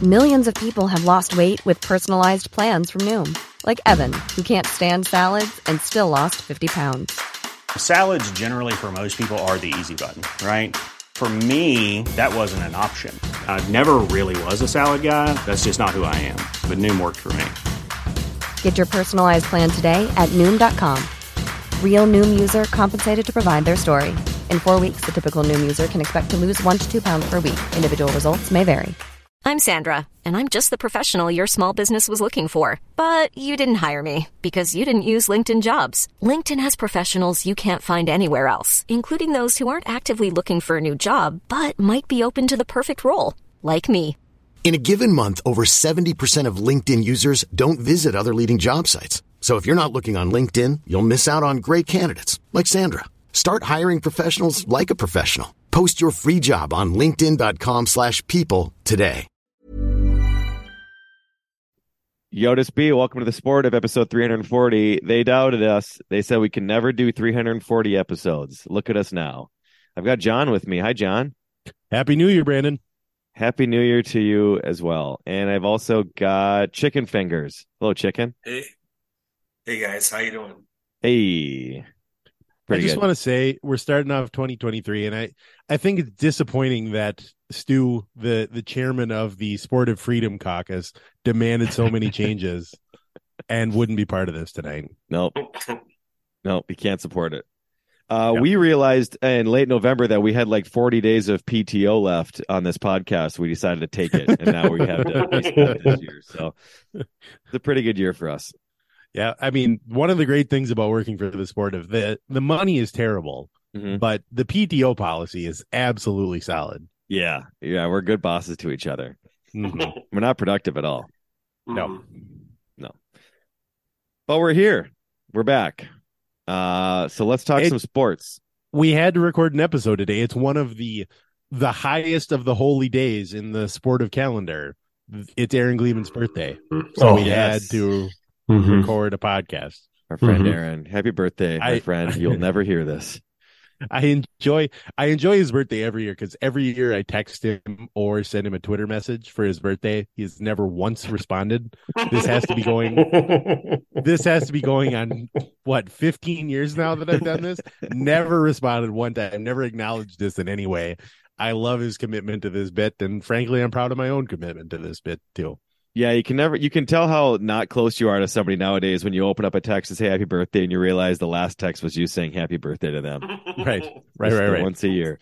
Millions of people have lost weight with personalized plans from Noom. Like Evan, who can't stand salads and still lost 50 pounds. Salads generally for most people are the easy button, right? For me, that wasn't an option. I never really was a salad guy. That's just not who I am. But Noom worked for me. Get your personalized plan today at Noom.com. Real Noom user compensated to provide their story. In 4 weeks, the typical Noom user can expect to lose 1 to 2 pounds per week. Individual results may vary. I'm Sandra, and I'm just the professional your small business was looking for. But you didn't hire me because you didn't use LinkedIn Jobs. LinkedIn has professionals you can't find anywhere else, including those who aren't actively looking for a new job, but might be open to the perfect role, like me. In a given month, over 70% of LinkedIn users don't visit other leading job sites. So if you're not looking on LinkedIn, you'll miss out on great candidates like Sandra. Start hiring professionals like a professional. Post your free job on linkedin.com/people today. Yotis B, welcome to the Sport of episode 340. They doubted us. They said we can never do 340 episodes. Look at us now. I've got John with me. Hi, John. Happy New Year, Brandon. Happy New Year to you as well. And I've also got Chicken Fingers. Hello, Chicken. Hey guys, how you doing? Hey. Pretty I just good. want to say we're starting off 2023, and I think it's disappointing that Stu, the chairman of the Sportive Freedom Caucus, demanded so many changes and wouldn't be part of this tonight. Nope, you can't support it. We realized in late November that we had like 40 days of PTO left on this podcast. We decided to take it, and now we have to this year. So it's a pretty good year for us. Yeah, I mean, one of the great things about working for the Sportive, the money is terrible, but the PTO policy is absolutely solid. Yeah, we're good bosses to each other. Mm-hmm. We're not productive at all. No. But we're here. We're back. So let's talk some sports. We had to record an episode today. It's one of the highest of the holy days in the Sportive calendar. It's Aaron Gleeman's birthday, so we had to record a podcast. Our friend Aaron, happy birthday, my friend. You'll never hear this. I enjoy his birthday every year because every year I text him or send him a Twitter message for his birthday. He's never once responded. This has to be going on what, 15 years now that I've done this. Never responded one time. Never acknowledged this in any way. I love his commitment to this bit, and frankly, I'm proud of my own commitment to this bit too. Yeah, you can tell how not close you are to somebody nowadays when you open up a text and say happy birthday and you realize the last text was you saying happy birthday to them. Right. Once a year.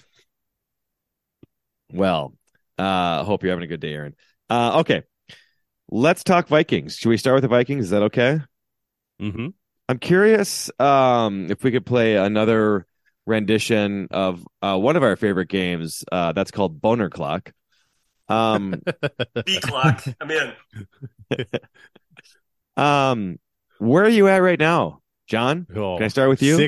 Well, hope you're having a good day, Aaron. Okay. Let's talk Vikings. Should we start with the Vikings? Is that okay? Mm-hmm. I'm curious if we could play another rendition of one of our favorite games that's called Boner Clock. B clock. I'm in. Where are you at right now, John? Can I start with you?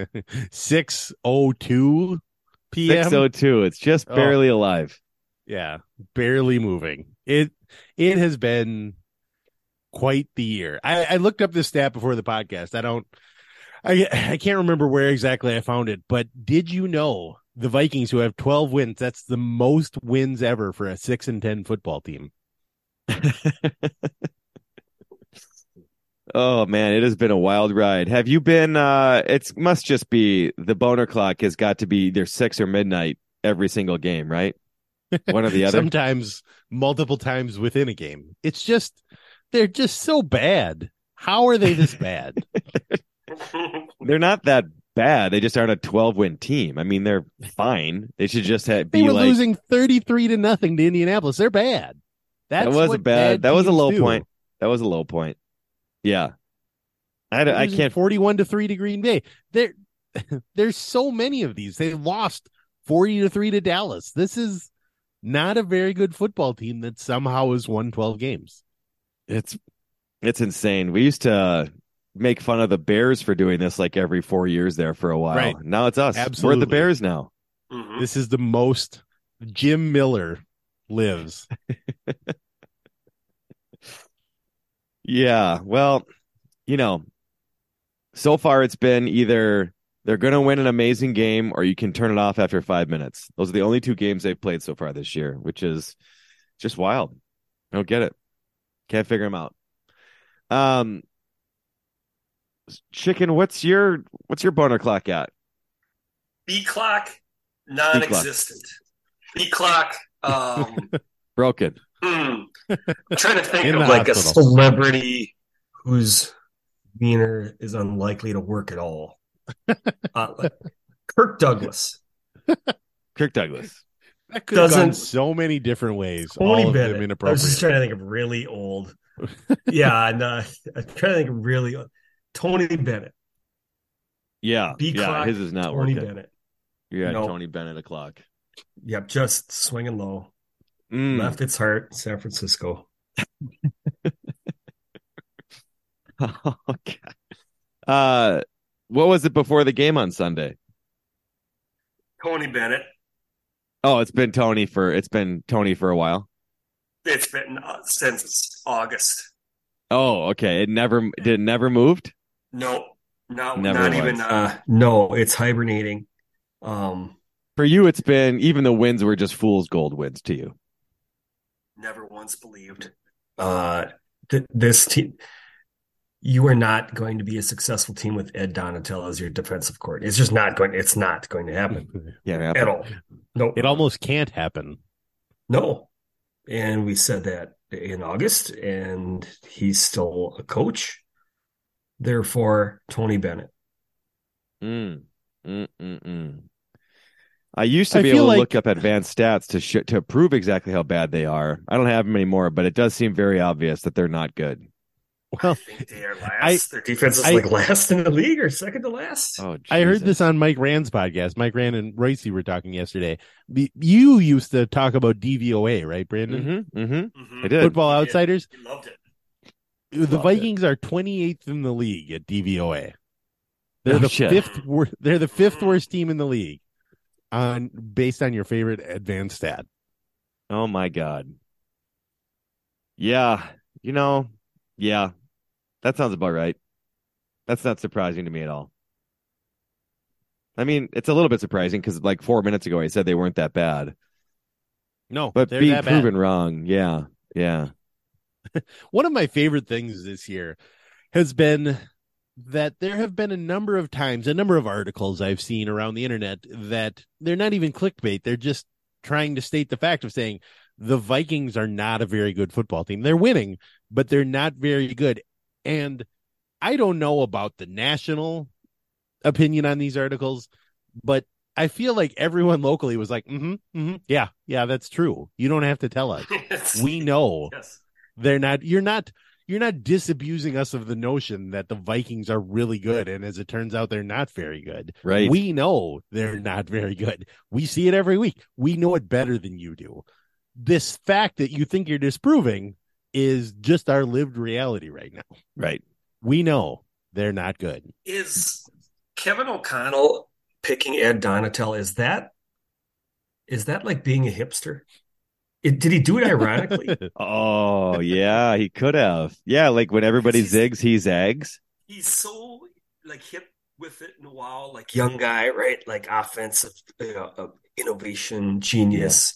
6:02 p.m. 6:02. It's just barely alive. Yeah, barely moving. It has been quite the year. I looked up this stat before the podcast. I can't remember where exactly I found it, but did you know the Vikings, who have 12 wins, that's the most wins ever for a 6-10 football team? Oh man, it has been a wild ride. Have you been it must just be the Boner Clock has got to be either 6 or midnight every single game, right? One or the other. Sometimes multiple times within a game. It's just they're just so bad. How are they this bad? They're not that bad. They just aren't a 12-win team. I mean, they're fine. They should just be they were like losing 33-0 to Indianapolis. They're bad. That was a bad. That was a low point. That was a low point. Yeah, I can't. 41-3 to Green Bay. There's so many of these. They lost 40-3 to Dallas. This is not a very good football team that somehow has won 12 games. It's insane. We used to make fun of the Bears for doing this like every 4 years there for a while. Right. Now it's us. Absolutely. We're the Bears now. Mm-hmm. This is the most Jim Miller lives. Yeah. Well, so far it's been either they're going to win an amazing game or you can turn it off after 5 minutes. Those are the only two games they've played so far this year, which is just wild. I don't get it. Can't figure him out. Chicken, what's your boner clock at? B clock, non-existent. B clock, broken. I'm trying to think In of the like hospital. a celebrity whose wiener is unlikely to work at all. Like Kirk Douglas. Kirk Douglas. That could have gone Doesn't- so many different ways. Tony all of them Bennett. I was inappropriate. just trying to think of really old. Yeah, and I'm trying to think of really old. Tony Bennett. Yeah. B Yeah, clock. his is not Tony working. Bennett. You got Nope. Tony Bennett o'clock. Yep, just swinging low. Left its heart, San Francisco. Okay. What was it before the game on Sunday? Tony Bennett. Oh, it's been Tony for a while. It's been since August. Oh, okay. It never moved? No, Never not was. even. No, it's hibernating. For you, it's been, even the wins were just fool's gold wins to you. Never once believed. This team. You are not going to be a successful team with Ed Donatel as your defensive coordinator. It's just not going. It's not going to happen Yeah, at all. No, It almost can't happen. no. And we said that in August, and he's still a coach. Therefore, Tony Bennett. I used to I be feel able to like- look up advanced stats to prove exactly how bad they are. I don't have them anymore, but it does seem very obvious that they're not good. Well, I think they are last. Their defense is like last in the league or second to last. Oh, I heard Jesus. this on Mike Rand's podcast. Mike Rand and Royce were talking yesterday. You used to talk about DVOA, right, Brandon? Mhm. I did. Football Outsiders. He loved it. The Loved it. Vikings are 28th in the league at DVOA. They're Oh, the shit. They're the fifth worst team in the league, based on your favorite advanced stat. Oh my God. Yeah, yeah, that sounds about right. That's not surprising to me at all. I mean, it's a little bit surprising because like 4 minutes ago I said they weren't that bad, No, but they're being that bad. proven wrong. Yeah. One of my favorite things this year has been that there have been a number of articles I've seen around the internet that they're not even clickbait. They're just trying to state the fact of saying the Vikings are not a very good football team. They're winning, but they're not very good. And I don't know about the national opinion on these articles, but I feel like everyone locally was like, yeah, that's true. You don't have to tell us. Yes. We know Yes. they're not. You're not disabusing us of the notion that the Vikings are really good, and as it turns out, they're not very good. Right. We know they're not very good. We see it every week. We know it better than you do. This fact that you think you're disproving is just our lived reality right now. Right. We know they're not good. Is Kevin O'Connell picking Ed Donatel? Is that like being a hipster? Did he do it ironically? Oh yeah, he could have. Yeah, like when everybody He's- zigs, he zags. He's so like hip with it and wow, like young guy, right? Like offensive innovation genius.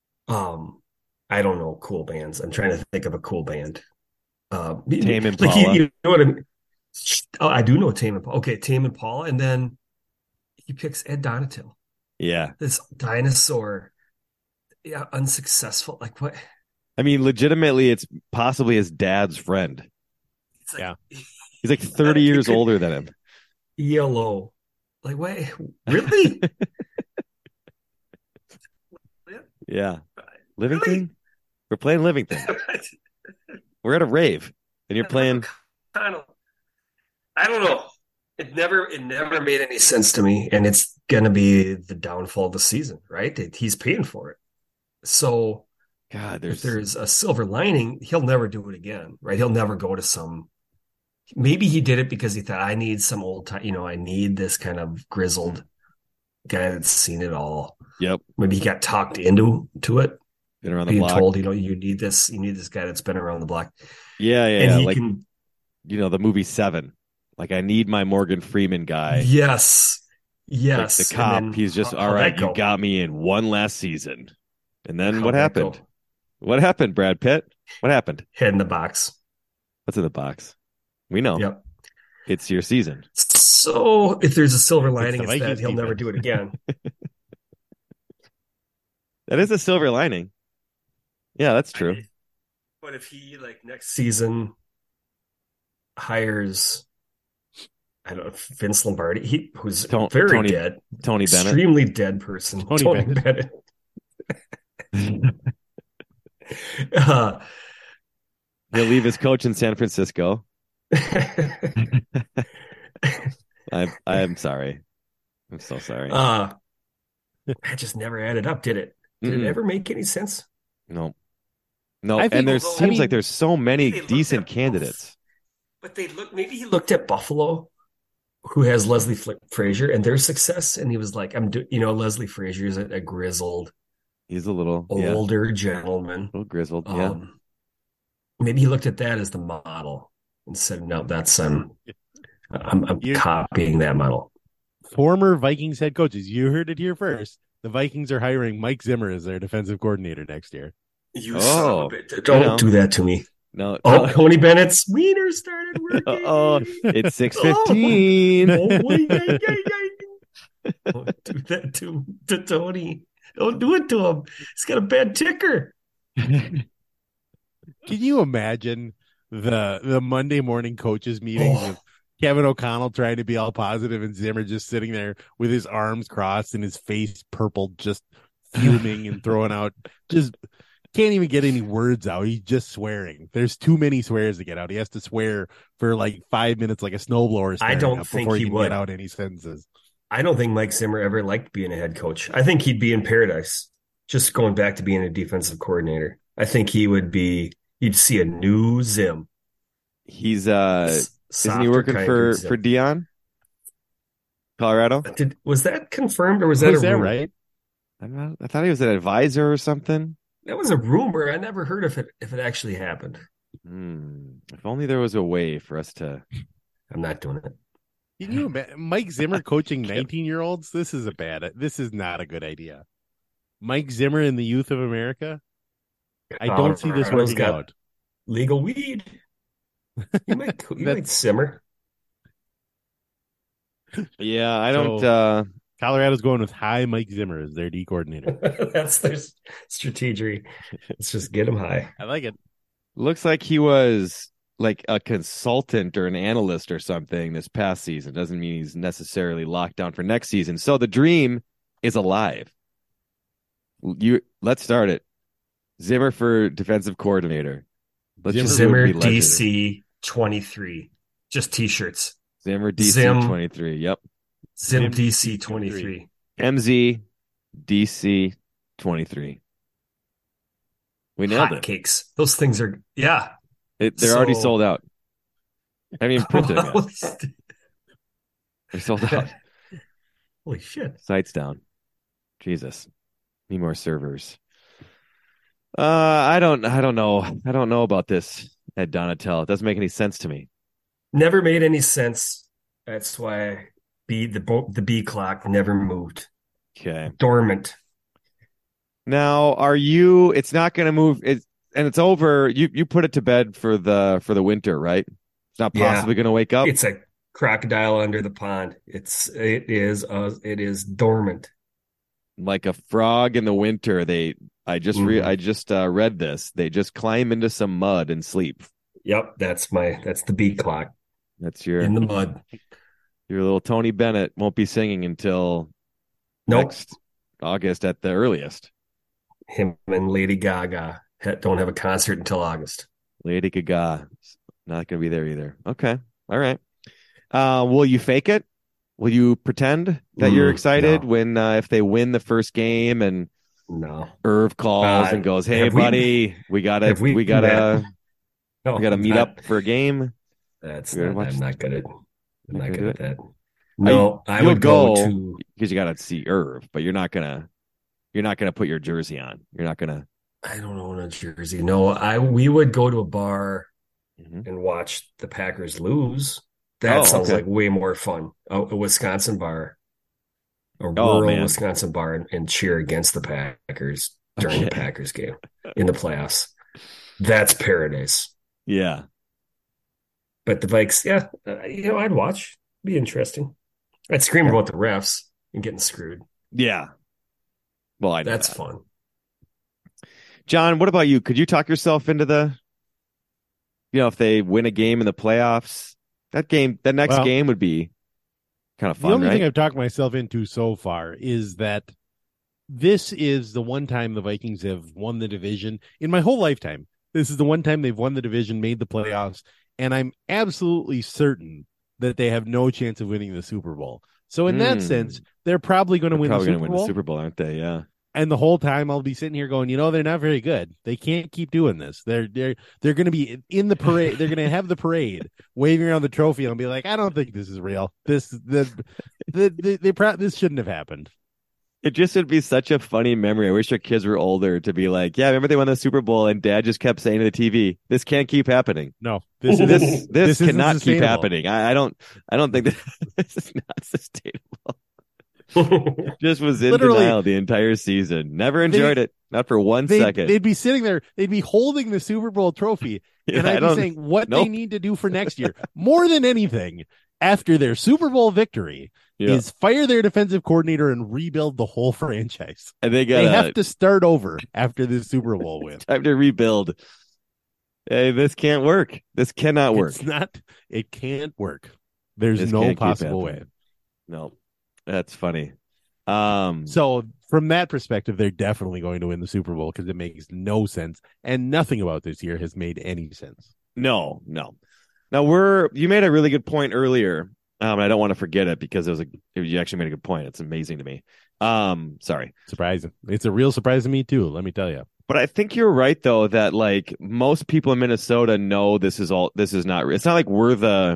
I don't know cool bands. I'm trying to think of a cool band. Tame like Impala. you know what I mean? Oh, I do know Tame Impala. Okay, Tame Impala, and then he picks Ed Donatel, Yeah. this dinosaur, unsuccessful. Like what? I mean, legitimately, it's possibly his dad's friend. It's like, Yeah. He's like 30 years older than him. ELO. Like, wait, really? Yeah. Living Really? Thing? We're playing Living Thing. We're at a rave, and you're playing. I don't know. It never made any sense to me, and it's gonna be the downfall of the season, right? He's paying for it. So God, if there's a silver lining, he'll never do it again, right? He'll never go to some. Maybe he did it because he thought, I need some old time, I need this kind of grizzled guy that's seen it all. Yep. Maybe he got talked into it. Been around the Being block. told, you need this guy that's been around the block. Yeah. And he Like, can, the movie Seven. Like, I need my Morgan Freeman guy. yes. Like the cop. And then He's just, all how'd right, that you go? got me in one last season. And then How'd what that happened? go? What happened, Brad Pitt? What happened? Head in the box. What's in the box? We know. Yep. It's your season. So if there's a silver lining, the it's that Vikings he'll never defense. do it again. That is a silver lining. Yeah, that's true. But if he next season hires, I don't know, Vince Lombardi, who's very Tony, dead, Tony Bennett, extremely dead person, Tony Bennett. He'll leave his coach in San Francisco. I'm sorry. I'm so sorry. That just never added up, did it? Did it ever make any sense? No. I Seems like there's so many they looked decent at candidates. But maybe he looked at Buffalo, who has Leslie Frazier, and their success, and he was like, Leslie Frazier is a grizzled, He's a little older gentleman, a little grizzled. Yeah. Maybe he looked at that as the model and said, "No, that's I'm copying that model." Former Vikings head coaches, you heard it here first. The Vikings are hiring Mike Zimmer as their defensive coordinator next year. You son of a bitch. Don't do that to me. No. Tony Bennett's wiener started working. It's 6:15. Don't do that to Tony. Don't do it to him. He's got a bad ticker. Can you imagine the Monday morning coaches meetings with Kevin O'Connell trying to be all positive and Zimmer just sitting there with his arms crossed and his face purple, just fuming and throwing out, just can't even get any words out. He's just swearing. There's too many swears to get out. He has to swear for 5 minutes like a snowblower. I don't think before he can would get out any sentences. I don't think Mike Zimmer ever liked being a head coach. I think he'd be in paradise just going back to being a defensive coordinator. I think you'd see a new Zim. He's isn't he working for Dion? Colorado? Was that confirmed or was that a rumor? Right? I thought he was an advisor or something. That was a rumor. I never heard if it actually happened. If only there was a way for us to. I'm not doing it. Can you imagine Mike Zimmer coaching 19-year-olds? This is not a good idea. Mike Zimmer in the youth of America? I don't see this working out. Legal weed. You might simmer. Yeah, I don't. Colorado's going with high Mike Zimmer as their D coordinator. That's their strategy. Let's just get him high. I like it. Looks like he was like a consultant or an analyst or something this past season. Doesn't mean he's necessarily locked down for next season. So the dream is alive. Let's start it. Zimmer for defensive coordinator. Zimmer DC 23. Just t-shirts. Zimmer DC 23. Yep. Zim DC 23. MZ DC 23. We nailed it. Cakes. Those things are they're already sold out. I haven't even printed it yet. They're sold out. Holy shit. Site's down. Jesus. Need more servers. I don't know. I don't know about this at Donatel. It doesn't make any sense to me. Never made any sense. That's why the B clock never moved. Okay. Dormant. Now, it's not going to move. And it's over. You put it to bed for the winter, right? It's not possibly going to wake up. It's a crocodile under the pond. It is dormant. Like a frog in the winter. I just read this. They just climb into some mud and sleep. Yep, that's the B clock. That's in the mud. Your little Tony Bennett won't be singing until next August at the earliest. Him and Lady Gaga don't have a concert until August. Lady Gaga not going to be there either. Okay, all right. Will you fake it? Will you pretend that you're excited when if they win the first game and Irv calls and goes, "Hey, buddy, we gotta meet up for a game." I'm not good at that. No, I would go to because you got to see Irv, but you're not gonna put your jersey on. You're not gonna. I don't own a jersey. No, we would go to a bar and watch the Packers lose. That sounds like way more fun. A Wisconsin bar, rural Wisconsin bar, and cheer against the Packers during the Packers game in the playoffs. That's paradise. Yeah. But the Vikes, yeah, I'd watch. Be interesting. I'd scream about the refs and getting screwed. Yeah. Well, I know That's that. fun. John, what about you? Could you talk yourself into if they win a game in the playoffs, that next game would be kind of fun, the only right? thing I've talked myself into so far is that this is the one time the Vikings have won the division in my whole lifetime. This is the one time they've won the division, made the playoffs, and I'm absolutely certain that they have no chance of winning the Super Bowl. So in that sense, they're probably going to win the Super Bowl. Aren't they? Yeah. And the whole time I'll be sitting here going, they're not very good. They can't keep doing this. They're going to be in the parade. They're going to have the parade waving around the trophy and be like, I don't think this is real. This shouldn't have happened. It just would be such a funny memory. I wish our kids were older to be like, yeah, remember they won the Super Bowl and Dad just kept saying to the TV, this can't keep happening. No, this cannot keep happening. I don't think that this is not sustainable. Just was in denial the entire season. Never enjoyed it. Not for 1 second. They'd be sitting there. They'd be holding the Super Bowl trophy. And I'd be saying what they need to do for next year, more than anything, after their Super Bowl victory, is fire their defensive coordinator and rebuild the whole franchise. And they have to start over after this Super Bowl win. Time to rebuild. Hey, this can't work. This cannot work. It can't work. There's no possible way. No. That's funny. So from that perspective, they're definitely going to win the Super Bowl because it makes no sense, and nothing about this year has made any sense. No. Now you made a really good point earlier. And I don't want to forget it because you actually made a good point. It's amazing to me. Sorry. Surprising. It's a real surprise to me too, let me tell you. But I think you're right though, that like most people in Minnesota know this is not, it's not like we're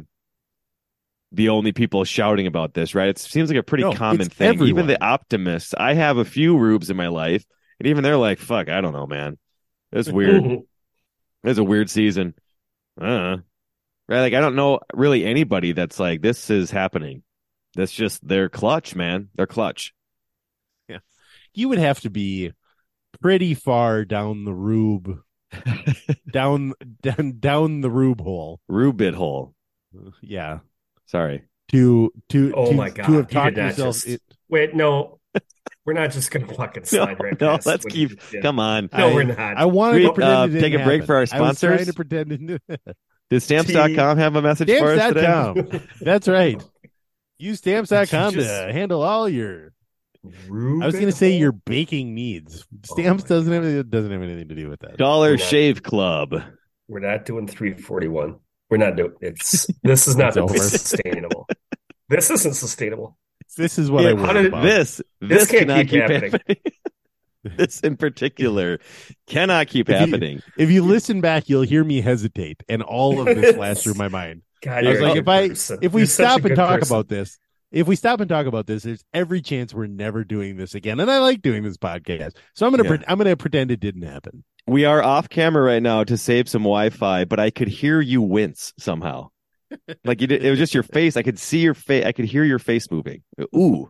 the only people shouting about this, right? It seems like a pretty common thing. Everyone. Even the optimists, I have a few rubes in my life, and even they're like, fuck, I don't know, man. It's weird. It's a weird season. Right? Like, I don't know really anybody that's like, this is happening. That's just, they're clutch, man. They're clutch. Yeah. You would have to be pretty far down the rube, down the rube hole. Rubit hole. Yeah. Sorry. My God. To have talked yourself. Wait, no. We're not just going to fucking slide right past. Let's keep. Come on. No, we're not. I wanted to pretend it take a break happen. for our sponsors. I was trying to pretend it. Does Stamps.com have a message for us today? Stamps.com. That's right. Use Stamps.com to handle all your. I was going to say your baking needs. Stamps doesn't have anything to do with that. Dollar Shave Club. We're not doing 341. We're not doing this is not sustainable. This isn't sustainable. This is what I want about. This cannot keep happening. This in particular cannot keep happening. If you listen back, you'll hear me hesitate, and all of this flashed through my mind. God, I was like, if we stop and talk about this, there's every chance we're never doing this again. And I like doing this podcast, so I'm gonna pretend it didn't happen. We are off camera right now to save some Wi-Fi, but I could hear you wince somehow. Like you did, it was just your face. I could see your face. I could hear your face moving. Ooh,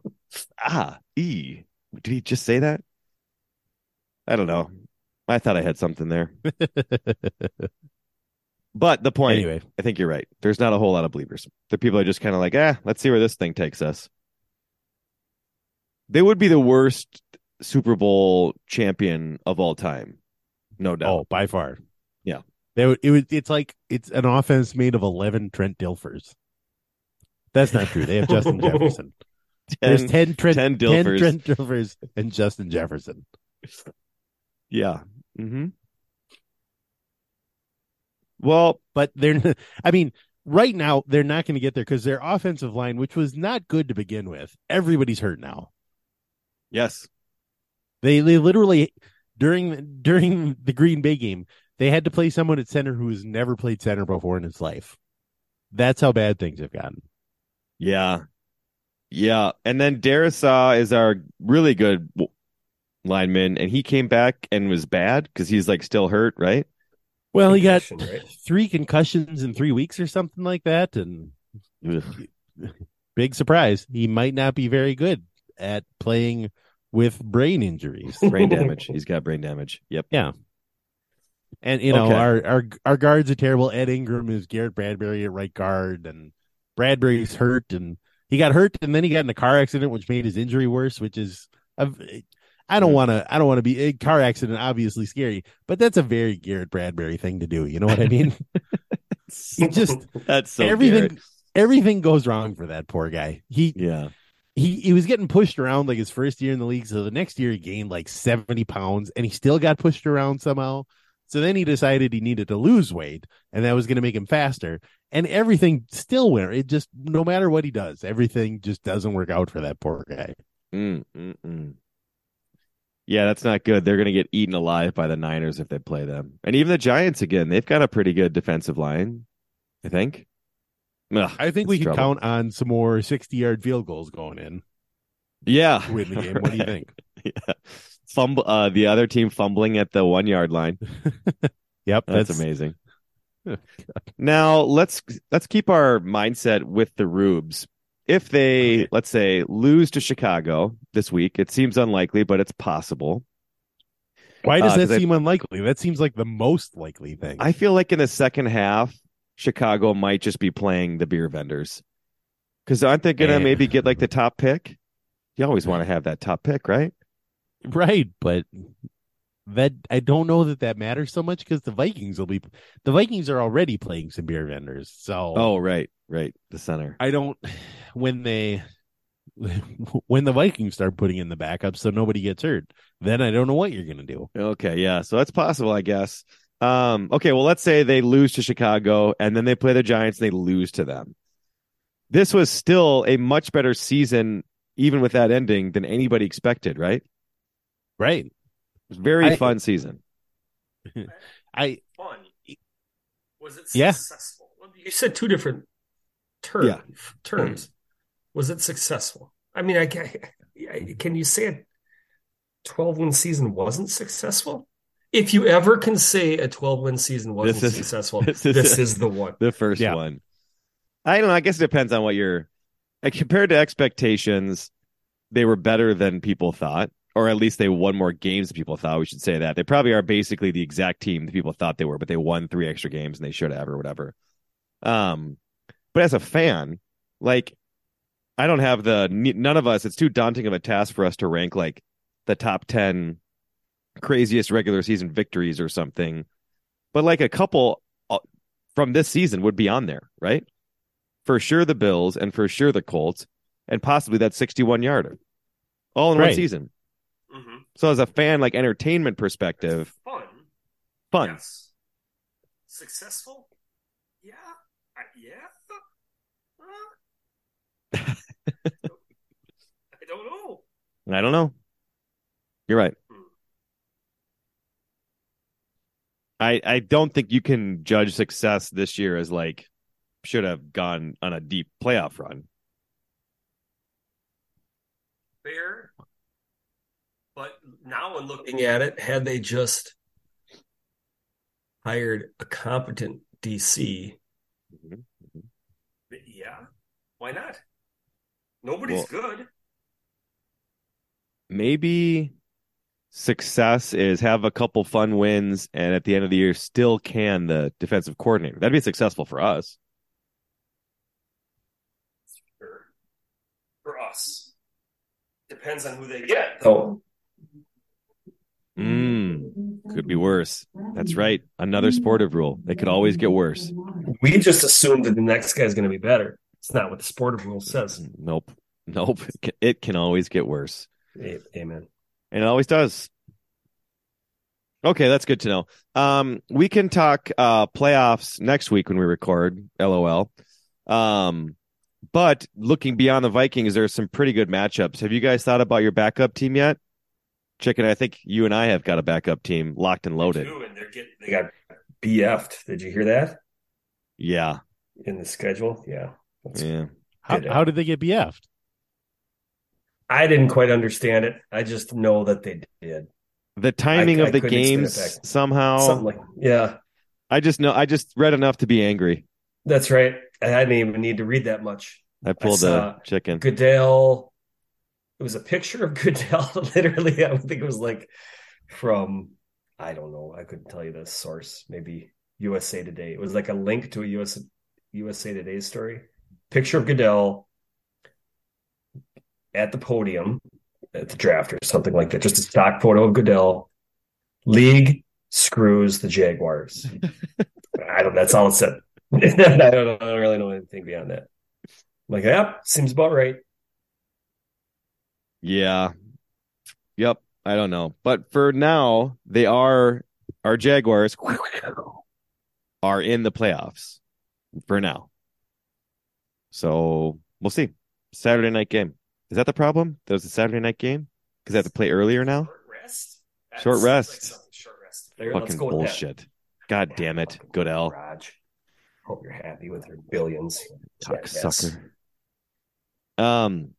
Did he just say that? I don't know. I thought I had something there. But the point, anyway, I think you're right. There's not a whole lot of believers. The people are just kind of like, let's see where this thing takes us. They would be the worst Super Bowl champion of all time. No doubt. Oh, by far. Yeah. It's like it's an offense made of 11 Trent Dilfers. That's not true. They have Justin Jefferson. There's 10 Trent Dilfers and Justin Jefferson. Yeah. Mm-hmm. Well, but right now they're not going to get there because their offensive line, which was not good to begin with, everybody's hurt now. Yes. They literally during the Green Bay game, they had to play someone at center who has never played center before in his life. That's how bad things have gotten. Yeah. Yeah. And then Darisaw is our really good lineman, and he came back and was bad because he's like still hurt, right? Well, he got 3 concussions in 3 weeks or something like that. And big surprise. He might not be very good at playing with brain injuries. Brain damage. He's got brain damage. Yep. Yeah. And our guards are terrible. Ed Ingram is Garrett Bradbury at right guard, and Bradbury's hurt, and he got hurt, and then he got in a car accident, which made his injury worse. Which is, I don't want to be a car accident. Obviously scary, but that's a very Garrett Bradbury thing to do. You know what I mean? That's so everything. Garrett. Everything goes wrong for that poor guy. He was getting pushed around like his first year in the league. So the next year he gained like 70 pounds, and he still got pushed around somehow. So then he decided he needed to lose weight, and that was going to make him faster. And everything still went. It just, no matter what he does, everything just doesn't work out for that poor guy. Yeah, that's not good. They're going to get eaten alive by the Niners if they play them. And even the Giants, again, they've got a pretty good defensive line, I think. I think we can count on some more 60-yard field goals going in. Yeah. To win the game. What do you think? Yeah. The other team fumbling at the 1 yard line. Yep, that's amazing. Now let's keep our mindset with the Rubes. If they, let's say, lose to Chicago this week, it seems unlikely, but it's possible. Why does that seem unlikely? That seems like the most likely thing. I feel like in the second half, Chicago might just be playing the beer vendors, because aren't they going to maybe get like the top pick? You always want to have that top pick, right? Right, but that I don't know that matters so much, because the Vikings are already playing some beer vendors. So right, the center. I don't when the Vikings start putting in the backup so nobody gets hurt, then I don't know what you're gonna do. Okay, yeah, so that's possible, I guess. Okay, well, let's say they lose to Chicago and then they play the Giants and they lose to them. This was still a much better season, even with that ending, than anybody expected, right? Right. It was a very fun season. Fun. Was it successful? Yeah. You said two different terms. Was it successful? I mean, can you say a 12-win season wasn't successful? If you ever can say a 12-win season wasn't successful, this is the one. The first one. I don't know. I guess it depends on what you're... compared to expectations, they were better than people thought. Or at least they won more games than people thought. We should say that. They probably are basically the exact team that people thought they were, but they won 3 extra games and they should have or whatever. But as a fan, like, I don't have none of us, it's too daunting of a task for us to rank like the top 10 craziest regular season victories or something. But like a couple from this season would be on there, right? For sure the Bills, and for sure the Colts, and possibly that 61-yarder. All in one season. Mm-hmm. So as a fan, like entertainment perspective, fun. Yes. Successful? Yeah. I don't know. I don't know. You're right. I don't think you can judge success this year as like should have gone on a deep playoff run. Fair. But now when looking at it, had they just hired a competent DC, yeah, why not? Nobody's good. Maybe success is have a couple fun wins and at the end of the year still can the defensive coordinator. That'd be successful for us. Sure. For us. Depends on who they get, though. Could be worse. That's right. Another sportive rule. It could always get worse. We just assume that the next guy's going to be better. It's not what the sportive rule says. Nope. It can always get worse. Amen. And it always does. Okay, that's good to know. We can talk playoffs next week when we record, LOL. But looking beyond the Vikings, there are some pretty good matchups. Have you guys thought about your backup team yet? Chicken, I think you and I have got a backup team locked and loaded. And they got BF'd. Did you hear that? Yeah. In the schedule? Yeah. Yeah. How did they get BF'd? I didn't quite understand it. I just know that they did. The timing of the games somehow. Something like, yeah. I just read enough to be angry. That's right. I didn't even need to read that much. I pulled a chicken. Goodell. It was a picture of Goodell, literally. I think it was like from I don't know. I couldn't tell you the source. Maybe USA Today. It was like a link to a USA Today story. Picture of Goodell at the podium at the draft or something like that. Just a stock photo of Goodell. League screws the Jaguars. That's all it said. I don't really know anything beyond that. I'm like, yeah, seems about right. Yeah. Yep. I don't know. But for now, our Jaguars are in the playoffs for now. So we'll see. Saturday night game. Is that the problem? There's a Saturday night game? Because they have to play earlier now? Short rest. Like short rest. There, fucking bullshit. God damn it. Goodell. Garage. Hope you're happy with your billions. Cocksucker. And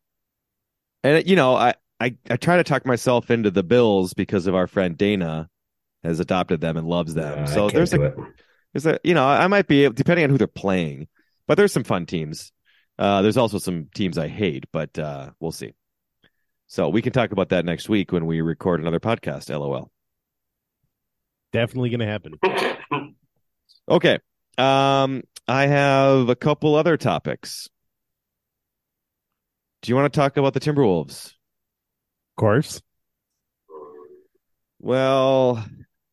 I try to talk myself into the Bills because of our friend Dana has adopted them and loves them. So there's I might be, depending on who they're playing, but there's some fun teams. There's also some teams I hate, but we'll see. So we can talk about that next week when we record another podcast. LOL. Definitely going to happen. Okay. I have a couple other topics. Do you want to talk about the Timberwolves? Of course. Well,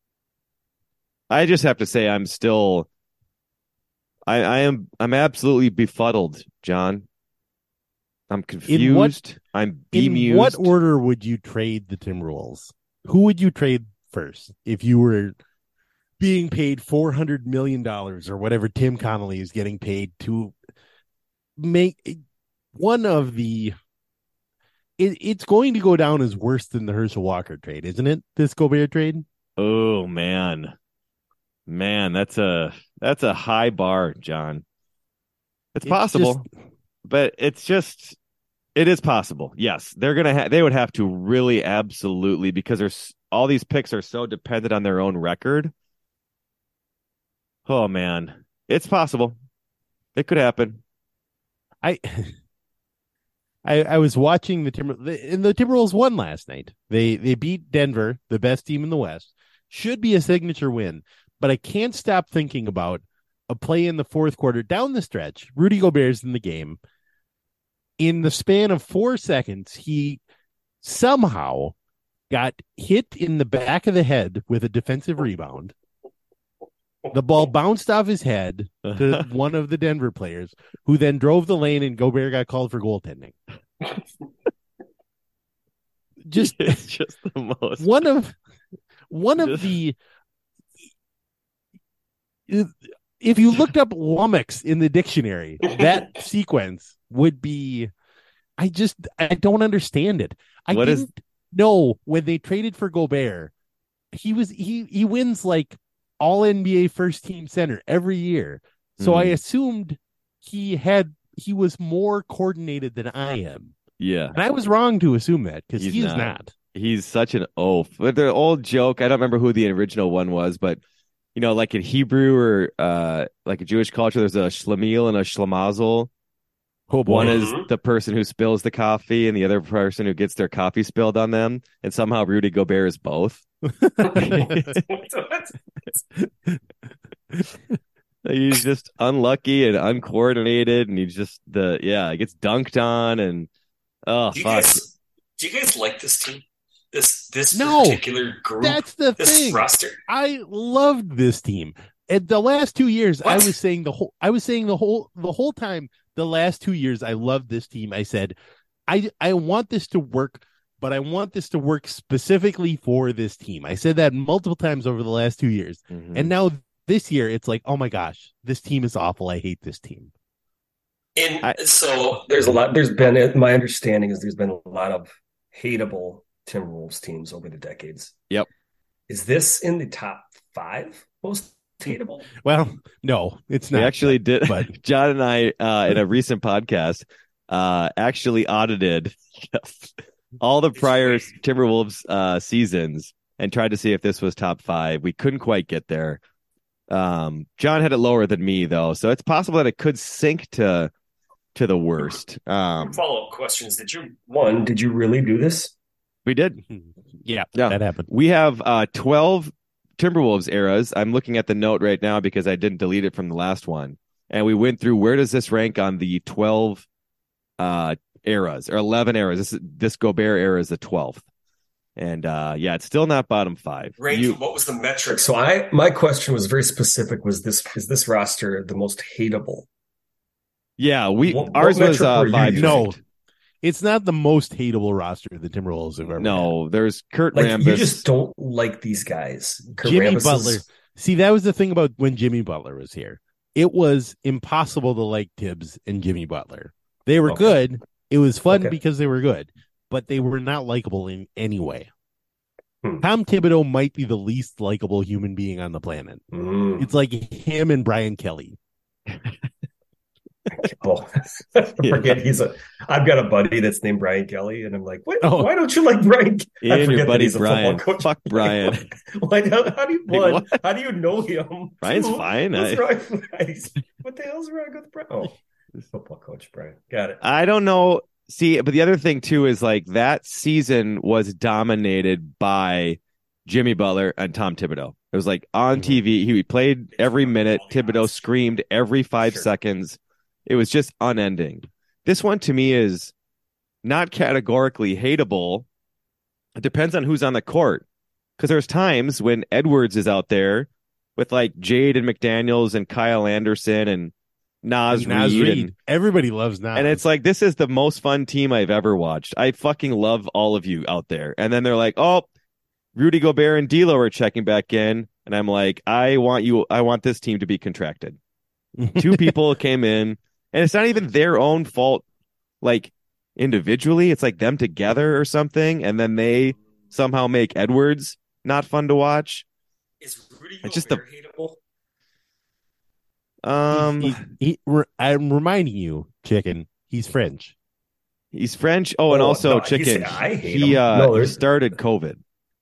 I just have to say I'm absolutely befuddled, John. I'm confused. I'm bemused. In what order would you trade the Timberwolves? Who would you trade first if you were being paid $400 million or whatever Tim Connolly is getting paid to make one of the... It's going to go down as worse than the Herschel Walker trade, isn't it? This Gobert trade? Oh, man, that's a high bar, John. It's possible, but it is possible. Yes, they would have to really absolutely, because all these picks are so dependent on their own record. Oh man, it's possible. It could happen. I was watching the Timberwolves won last night. They beat Denver, the best team in the West. Should be a signature win, but I can't stop thinking about a play in the fourth quarter down the stretch. Rudy Gobert's in the game. In the span of 4 seconds, he somehow got hit in the back of the head with a defensive rebound. The ball bounced off his head to one of the Denver players, who then drove the lane, and Gobert got called for goaltending. It's just the most one of the. If you looked up lummox in the dictionary, that sequence would be. I don't understand it. I didn't know when they traded for Gobert, he wins like all NBA first team center every year. So I assumed he was more coordinated than I am. Yeah. And I was wrong to assume that, because he's not. He's such an oaf. But the old joke, I don't remember who the original one was, but like in Hebrew or like a Jewish culture, there's a shlemiel and a shlemazel. Oh boy. One is the person who spills the coffee and the other person who gets their coffee spilled on them. And somehow Rudy Gobert is both. He's just unlucky and uncoordinated, and he's just gets dunked on, and do you guys like this team? This particular group? That's the thing. Roster. I loved this team. In the last 2 years, what? I was saying the whole time, the last 2 years, I loved this team. I said, I want this to work, but I want this to work specifically for this team. I said that multiple times over the last 2 years. Mm-hmm. And now this year, it's like, oh my gosh, this team is awful. I hate this team. And so there's my understanding is there's been a lot of hateable Timberwolves teams over the decades. Yep. Is this in the top 5 most hateable? Well, no, it's not. We actually did. But John and I, in a recent podcast, actually audited all the prior Timberwolves seasons and tried to see if this was top 5. We couldn't quite get there. John had it lower than me, though, so it's possible that it could sink to the worst. Follow-up questions. Did you really do this? We did. Yeah, that happened. We have 12 Timberwolves eras. I'm looking at the note right now because I didn't delete it from the last one. And we went through where does this rank on the 12 eras or 11 eras. This Gobert era is the 12th. And it's still not bottom 5. What was the metric? So my question was very specific. Is this roster the most hateable? Yeah, ours was 5. No, it's not the most hateable roster the Timberwolves have ever had. There's Kurt like, Rambis. You just don't like these guys. Jimmy Butler. See, that was the thing about when Jimmy Butler was here. It was impossible to like Tibbs and Jimmy Butler. They were good. It was fun because they were good, but they were not likable in any way. Tom Thibodeau might be the least likable human being on the planet. It's like him and Brian Kelly. I've got a buddy that's named Brian Kelly, and I'm like, why don't you like Brian? I forget that he's Brian. Fuck Brian. How do you know him? Brian's fine. What the hell's wrong with Brian? Oh, football coach Brian. Got it. I don't know. See, but the other thing too is like that season was dominated by Jimmy Butler and Tom Thibodeau. It was like on TV. He played every minute. Thibodeau screamed every 5 seconds. It was just unending. This one to me is not categorically hateable. It depends on who's on the court. Because there's times when Edwards is out there with like Jade and McDaniels and Kyle Anderson and Naz Reid. Everybody loves Naz. And it's like, this is the most fun team I've ever watched. I fucking love all of you out there. And then they're like, oh, Rudy Gobert and D'Lo are checking back in. And I'm like, I want this team to be contracted. 2 people came in, and it's not even their own fault, like individually. It's like them together or something. And then they somehow make Edwards not fun to watch. Is Rudy Gobert hateable? I'm reminding you, Chicken. He's French. He's French. Oh, and also Chicken. He started COVID.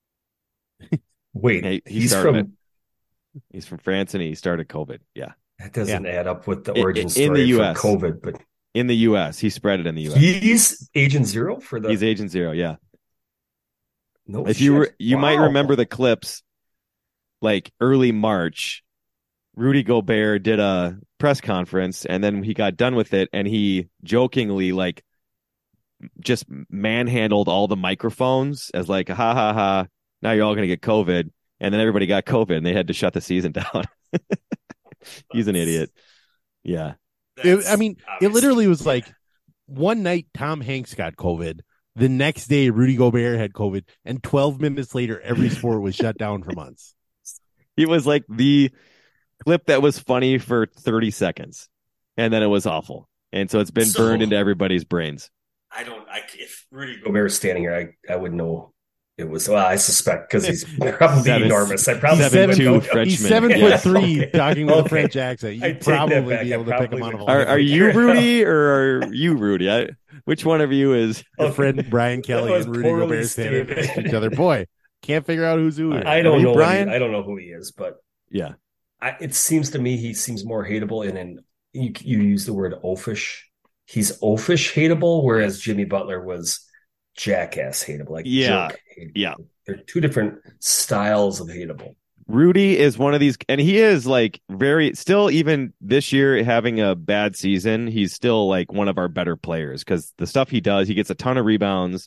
Wait, he's from France and he started COVID. Yeah, that doesn't add up with the origin story in the U.S. for COVID. But in the U.S., he spread it in the U.S. He's Agent Zero for the. He's Agent Zero. Yeah. No, if you might remember the clips, like early March. Rudy Gobert did a press conference, and then he got done with it, and he jokingly like just manhandled all the microphones as like, ha ha ha, now you're all going to get COVID. And then everybody got COVID, and they had to shut the season down. He's an idiot. Yeah. It literally was like one night Tom Hanks got COVID. The next day, Rudy Gobert had COVID, and 12 minutes later, every sport was shut down for months. He was like the clip that was funny for 30 seconds, and then it was awful. And so it's been burned into everybody's brains. If Rudy Gobert was standing here, I would know it was. Well, I suspect because he's probably enormous. I probably 7'2" Frenchman. He's 7'3", talking with a French accent. You'd probably be able to pick him on. Are you Rudy or are you Rudy? Which one of you is your friend Brian Kelly and Rudy Gobert standing next to each other? Boy, can't figure out who's who. I don't know Brian. I don't know who he is, but yeah. It seems to me he seems more hateable you use the word oafish. He's oafish hateable, whereas Jimmy Butler was jackass hateable. Like jerk hateable. Yeah. They're 2 different styles of hateable. Rudy is one of these, and he is like still even this year having a bad season. He's still like one of our better players because the stuff he does, he gets a ton of rebounds,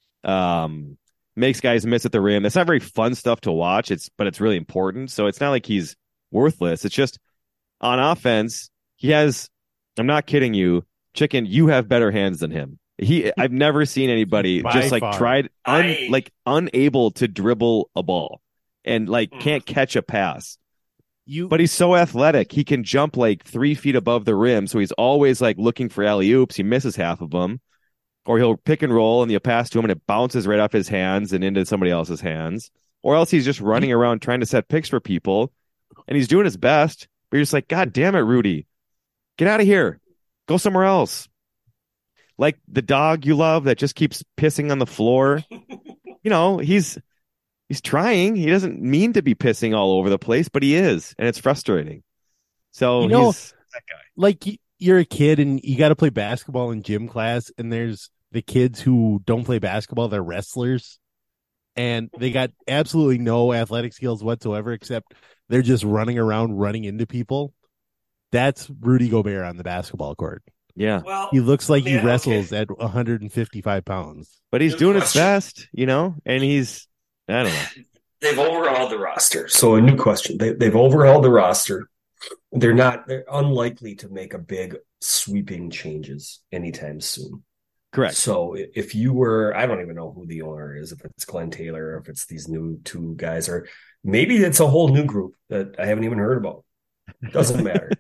makes guys miss at the rim. That's not very fun stuff to watch. But it's really important. So it's not like he's worthless. It's just on offense, he has, I'm not kidding you, Chicken, you have better hands than him. I've never seen anybody just like unable to dribble a ball and like can't catch a pass. But he's so athletic. He can jump like 3 feet above the rim. So he's always like looking for alley-oops. He misses half of them. Or he'll pick and roll and you'll pass to him and it bounces right off his hands and into somebody else's hands. Or else he's just running around trying to set picks for people. And he's doing his best. But you're just like, God damn it, Rudy. Get out of here. Go somewhere else. Like the dog you love that just keeps pissing on the floor. He's trying. He doesn't mean to be pissing all over the place, but he is. And it's frustrating. So he's that guy. Like you're a kid and you got to play basketball in gym class. And there's the kids who don't play basketball. They're wrestlers. and they got absolutely no athletic skills whatsoever, except they're just running around, running into people. That's Rudy Gobert on the basketball court. Yeah. Well, He looks like he yeah, wrestles okay. at 155 pounds. But he's Good doing his question. best, and he's, I don't know. They've overhauled the roster. So a new question. They've overhauled the roster. They're unlikely to make a big sweeping changes anytime soon. Correct. So if you were, I don't even know who the owner is, if it's Glenn Taylor, or if it's these new two guys, or maybe it's a whole new group that I haven't even heard about. Doesn't matter.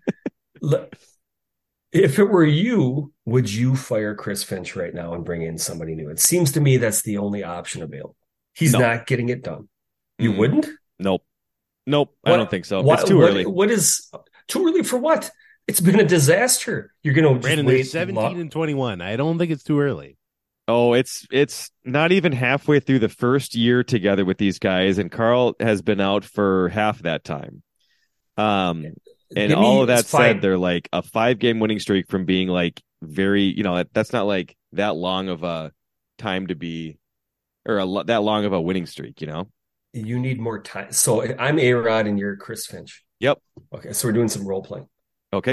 If it were you, would you fire Chris Finch right now and bring in somebody new? It seems to me that's the only option available. He's not getting it done. You wouldn't? Nope. I don't think so. It's too early. What is too early for what? It's been a disaster. You're going to just Brandon, wait. they're 17 and 21. I don't think it's too early. Oh, it's not even halfway through the first year together with these guys, and Carl has been out for half that time. And all of that said, they're like a 5-game winning streak from being like very, that's not like that long of a time to be, or that long of a winning streak, You need more time. So I'm A-Rod and you're Chris Finch. Yep. Okay, so we're doing some role playing. Okay.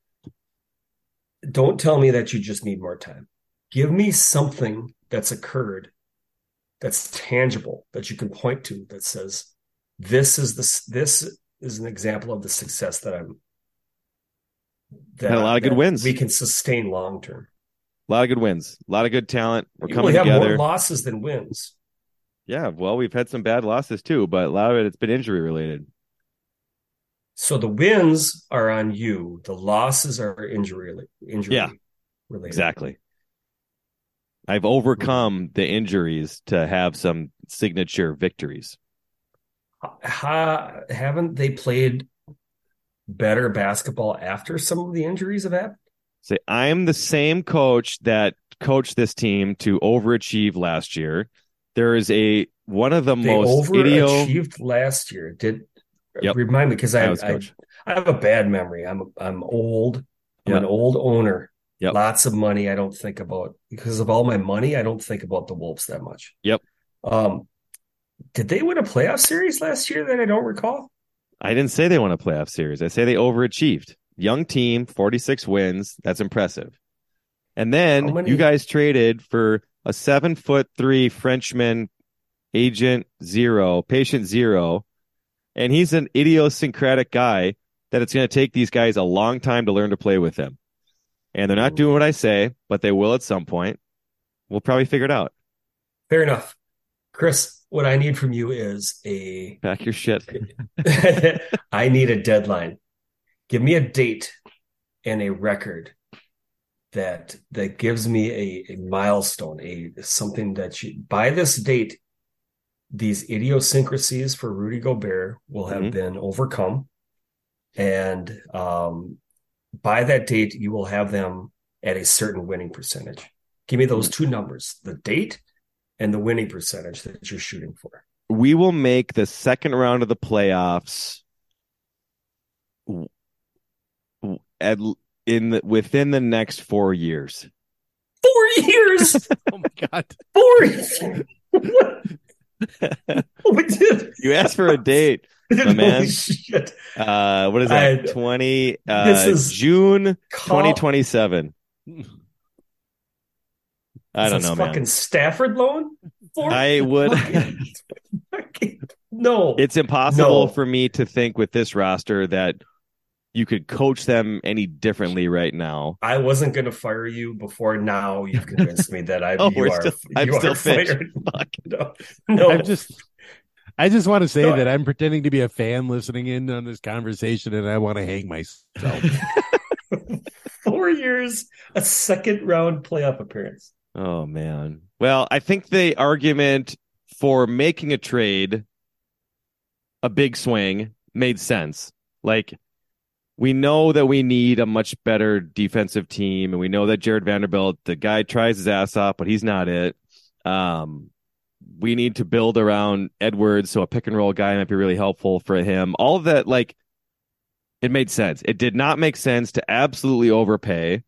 Don't tell me that you just need more time. Give me something that's occurred that's tangible that you can point to that says this is an example of the success that had a lot of good wins. We can sustain long term. A lot of good wins. A lot of good talent. We're coming have together. More losses than wins. Yeah, well, we've had some bad losses too, but a lot of it's been injury related. So the wins are on you. The losses are injury yeah, related. Exactly. I've overcome the injuries to have some signature victories. Haven't they played better basketball after some of the injuries have happened? Say, I'm the same coach that coached this team to overachieve last year. There is one of the most overachieved last year. Remind me, because I have a bad memory. I'm old. I'm an old owner. Yep. Lots of money. I don't think about, because of all my money, I don't think about the Wolves that much. Yep. Did they win a playoff series last year that I don't recall? I didn't say they won a playoff series. I say they overachieved. Young team, 46 wins. That's impressive. And then you guys traded for a 7'3" Frenchman, patient zero. And he's an idiosyncratic guy that it's going to take these guys a long time to learn to play with him. And they're not doing what I say, but they will at some point. We'll probably figure it out. Fair enough. Chris, what I need from you is pack your shit. I need a deadline. Give me a date and a record that gives me a milestone, something that by this date, these idiosyncrasies for Rudy Gobert will have been overcome. And by that date, you will have them at a certain winning percentage. Give me those two numbers, the date and the winning percentage that you're shooting for. We will make the second round of the playoffs within the next 4 years. 4 years? Oh my God. 4 years. What? You asked for a date, my man. Shit. What is that? This is June 2027. I don't know, man. Fucking Stafford loan? I would. No. It's impossible for me to think with this roster that you could coach them any differently right now. I wasn't going to fire you before. Now you've convinced me that I'm still fired. No. I just want to say that I'm pretending to be a fan listening in on this conversation, and I want to hang myself. 4 years, a second round playoff appearance. Oh, man. Well, I think the argument for making a trade, a big swing, made sense. Like, we know that we need a much better defensive team, and we know that Jared Vanderbilt, the guy tries his ass off, but he's not it. We need to build around Edwards, so a pick and roll guy might be really helpful for him. All of that, like, it made sense. It did not make sense to absolutely overpay,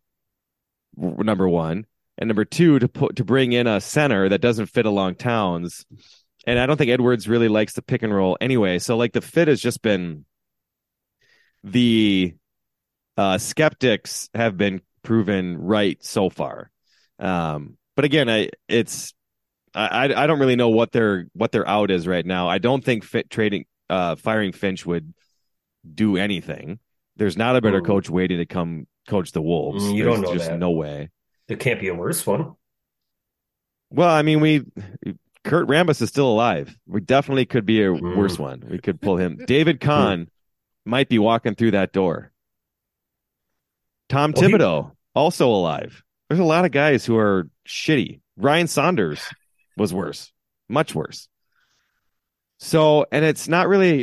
number one. And number two, to bring in a center that doesn't fit along Towns And I don't think Edwards really likes the pick and roll anyway. So like the fit has just been the skeptics have been proven right so far. But again, I don't really know what their out is right now. I don't think firing Finch would do anything. There's not a better coach waiting to come coach the Wolves. You There's don't know just that. no way. There can't be a worse one. Well, I mean, Kurt Rambis is still alive. We definitely could be a worse one. We could pull him. David Kahn might be walking through that door. Tom Thibodeau, also alive. There's a lot of guys who are shitty. Ryan Saunders was worse, much worse. So, and it's not really.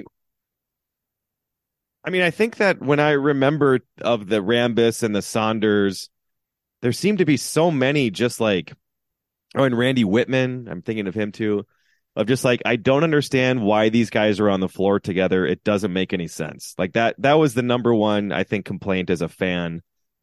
I mean, I think that when I remember of the Rambis and the Saunders, there seemed to be so many just like, and Randy Whitman, I'm thinking of him too, of just like, I don't understand why these guys are on the floor together. It doesn't make any sense. Like that was the number one, I think, complaint as a fan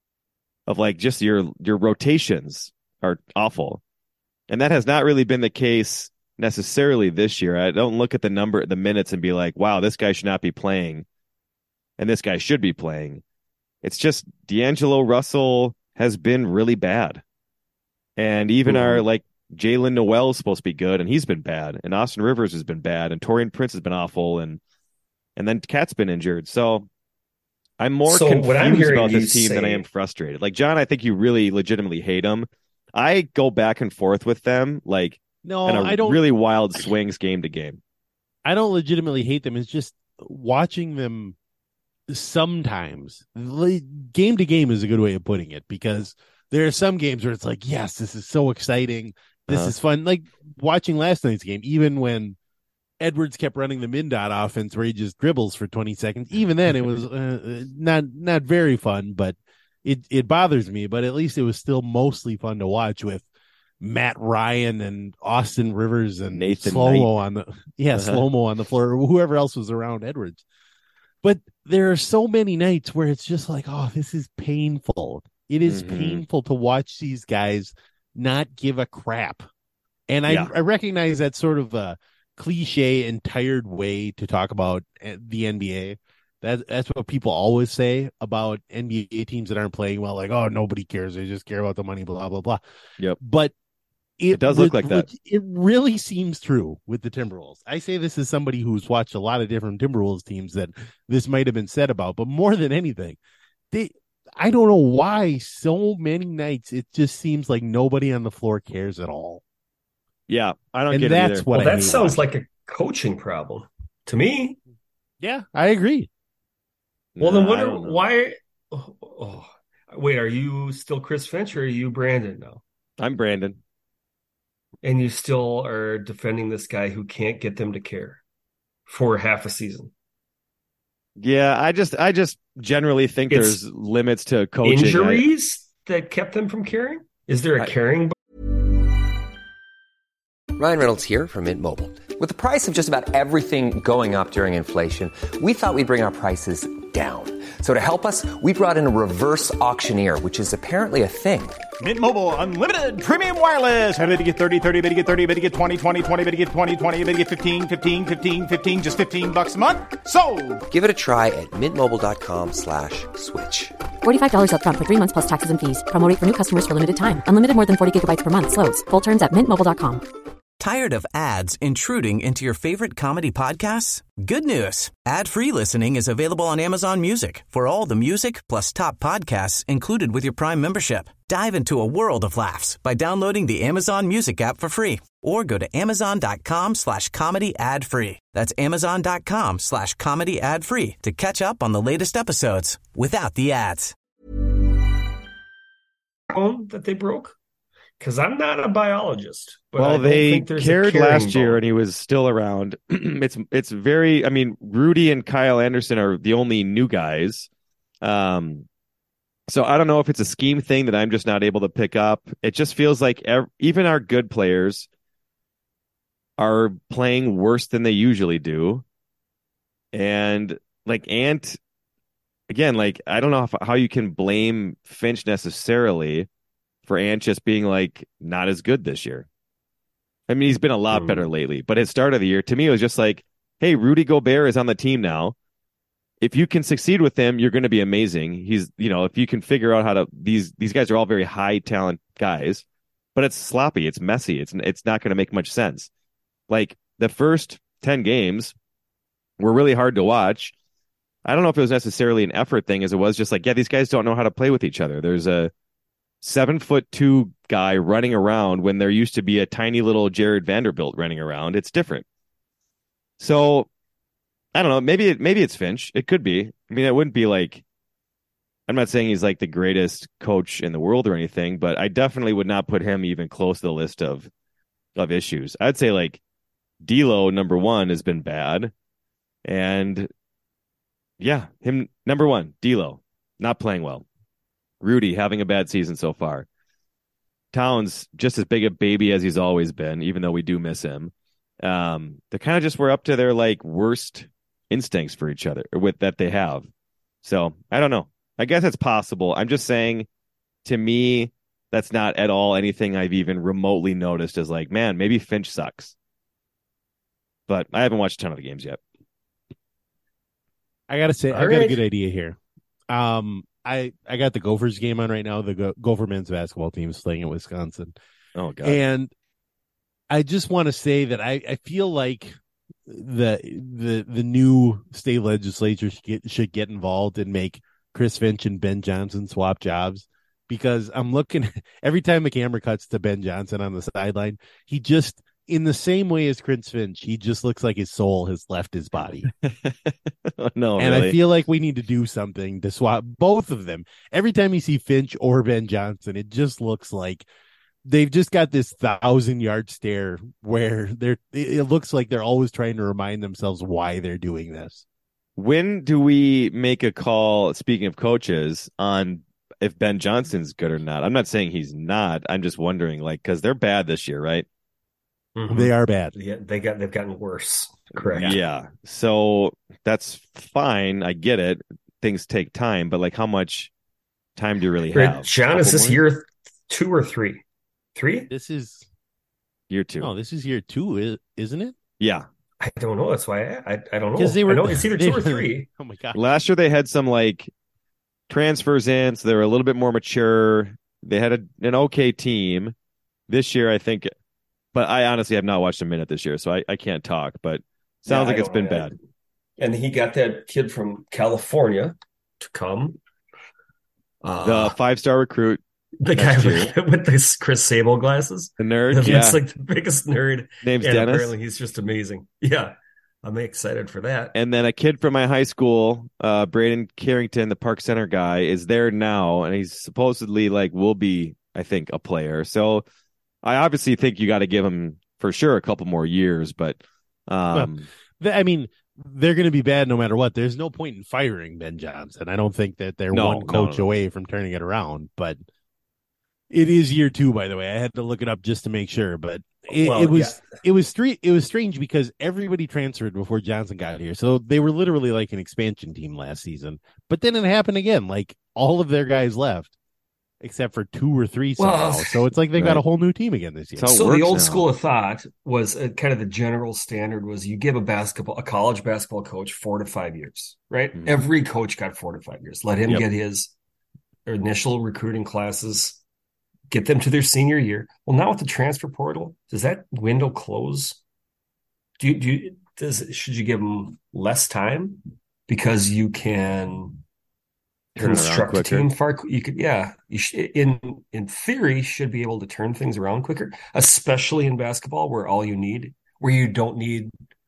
of like just your rotations are awful. And that has not really been the case necessarily this year. I don't look at the minutes and be like, wow, this guy should not be playing and this guy should be playing. It's just D'Angelo Russell has been really bad. And even our like Jalen Noel is supposed to be good and he's been bad. And Austin Rivers has been bad and Taurean Prince has been awful. And then Cat's been injured. So I'm more confused about this team than I am frustrated. Like, John, I think you really legitimately hate them. I go back and forth with them, like, I don't really wild swings game to game. I don't legitimately hate them. It's just watching them sometimes. Game to game is a good way of putting it, because there are some games where it's like, yes, this is so exciting. This is fun. Like watching last night's game, even when Edwards kept running the min-dot offense where he just dribbles for 20 seconds. Even then, it was not very fun, but it bothers me. But at least it was still mostly fun to watch with Matt Ryan and Austin Rivers and Nathan Slow-Mo on the Slow-Mo on the floor, or whoever else was around Edwards. But there are so many nights where it's just like, oh, this is painful. It is painful to watch these guys not give a crap. And I recognize that sort of a cliche and tired way to talk about the NBA. That's what people always say about NBA teams that aren't playing well. Like, oh, nobody cares. They just care about the money, blah, blah, blah. Yep. But it does look like that. It really seems true with the Timberwolves. I say this as somebody who's watched a lot of different Timberwolves teams that this might have been said about, but more than anything, I don't know why so many nights it just seems like nobody on the floor cares at all. Yeah, I don't get it either. What that sounds like a coaching problem to me. Yeah, I agree. Well, then why? Wait, are you still Chris Finch or are you Brandon now? I'm Brandon. And you still are defending this guy who can't get them to care for half a season. Yeah, I just generally think there's limits to coaching. Injuries that kept them from caring? Is there a caring? Ryan Reynolds here from Mint Mobile. With the price of just about everything going up during inflation, we thought we'd bring our prices down. So to help us, we brought in a reverse auctioneer, which is apparently a thing. Mint Mobile Unlimited Premium Wireless. How to get 30, 30, bit to get 30, bit to get 20, 20, 20, bit to get 20, 20, bit to get 15, 15, 15, 15, just $15 a month? Sold! Give it a try at mintmobile.com/switch. $45 up front for 3 months plus taxes and fees. Promo rate for new customers for limited time. Unlimited more than 40 gigabytes per month. Slows full terms at mintmobile.com. Tired of ads intruding into your favorite comedy podcasts? Good news. Ad-free listening is available on Amazon Music for all the music plus top podcasts included with your Prime membership. Dive into a world of laughs by downloading the Amazon Music app for free or go to amazon.com/comedy ad-free. That's amazon.com/comedy ad-free to catch up on the latest episodes without the ads. That they broke? Because I'm not a biologist. But well, they cared last year and he was still around. It's very, I mean, Rudy and Kyle Anderson are the only new guys. So I don't know if it's a scheme thing that I'm just not able to pick up. It just feels like even our good players are playing worse than they usually do. And like Ant, again, like I don't know how you can blame Finch necessarily for Ant just being like not as good this year. I mean, he's been a lot better lately, but his start of the year, to me, it was just like, hey, Rudy Gobert is on the team now. If you can succeed with him, you're going to be amazing. He's, if you can figure out how to, these guys are all very high talent guys, but it's sloppy. It's messy. It's not going to make much sense. Like the first 10 games were really hard to watch. I don't know if it was necessarily an effort thing as it was just like, yeah, these guys don't know how to play with each other. There's a 7'2" guy running around when there used to be a tiny little Jared Vanderbilt running around. It's different. So I don't know. Maybe it's Finch. It could be. I mean, it wouldn't be like, I'm not saying he's like the greatest coach in the world or anything, but I definitely would not put him even close to the list of issues. I'd say like D'Lo, number one, has been bad. And yeah, him, number one, D'Lo, not playing well. Rudy having a bad season so far. Towns, just as big a baby as he's always been, even though we do miss him. They kind of just were up to their like worst instincts for each other with that they have. So I don't know. I guess it's possible. I'm just saying, to me, that's not at all anything I've even remotely noticed as like, man, maybe Finch sucks. But I haven't watched a ton of the games yet. I gotta say, I've got a good idea here. I got the Gophers game on right now. The Gopher men's basketball team is playing at Wisconsin. Oh God! And I just want to say that I feel like the new state legislature should get involved and make Chris Finch and Ben Johnson swap jobs, because I'm looking every time the camera cuts to Ben Johnson on the sideline, he just, in the same way as Chris Finch, he just looks like his soul has left his body. No, and really? I feel like we need to do something to swap both of them. Every time you see Finch or Ben Johnson, it just looks like they've just got this 1,000-yard stare where it looks like they're always trying to remind themselves why they're doing this. When do we make a call, speaking of coaches, on if Ben Johnson's good or not? I'm not saying he's not. I'm just wondering, like, because they're bad this year, right? Mm-hmm. They are bad. Yeah, they've gotten worse. Correct. Yeah. So that's fine. I get it. Things take time, but like, how much time do you really have? John, is this year 2 or 3? 3? This is year 2. No, this is year 2, isn't it? Yeah. I don't know. That's why I don't know. Because I know it's either 2 or 3. Oh my God. Last year they had some like transfers in, so they were a little bit more mature. They had an okay team. This year, I think, but I honestly have not watched a minute this year, so I can't talk, but sounds like it's been bad. And he got that kid from California to come. The 5-star recruit. The guy with this Chris Sable glasses. The nerd. That's like the biggest nerd. Name's and Dennis. Apparently he's just amazing. Yeah. I'm excited for that. And then a kid from my high school, Braden Carrington, the Park Center guy, is there now, and he's supposedly will be, I think, a player. So I obviously think you got to give him for sure a couple more years, but I mean, they're going to be bad no matter what. There's no point in firing Ben Johnson. I don't think that they're one coach away from turning it around, but it is year 2, by the way. I had to look it up just to make sure, but it was strange because everybody transferred before Johnson got here. So they were literally like an expansion team last season, but then it happened again. Like all of their guys left except for 2 or 3 somehow. So it's like they got a whole new team again this year. So the old school of thought was kind of the general standard was you give a college basketball coach 4 to 5 years, right? Mm-hmm. Every coach got 4 to 5 years. Let him get his initial recruiting classes, get them to their senior year. Well, now with the transfer portal, does that window close? Should you give them less time because you can construct a team far? You could, you should, in theory, should be able to turn things around quicker, especially in basketball where you don't need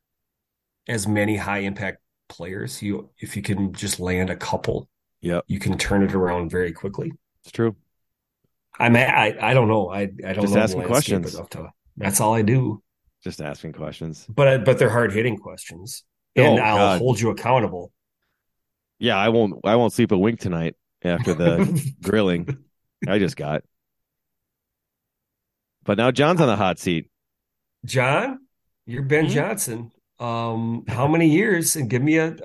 as many high impact players. If you can just land a couple, you can turn it around very quickly. It's true. I don't know. I don't just know asking questions. That's all I do. Just asking questions. But they're hard hitting questions, and I'll hold you accountable. Yeah, I won't sleep a wink tonight after the grilling I just got. But now John's on the hot seat. John, you're Ben Johnson. How many years? And give me a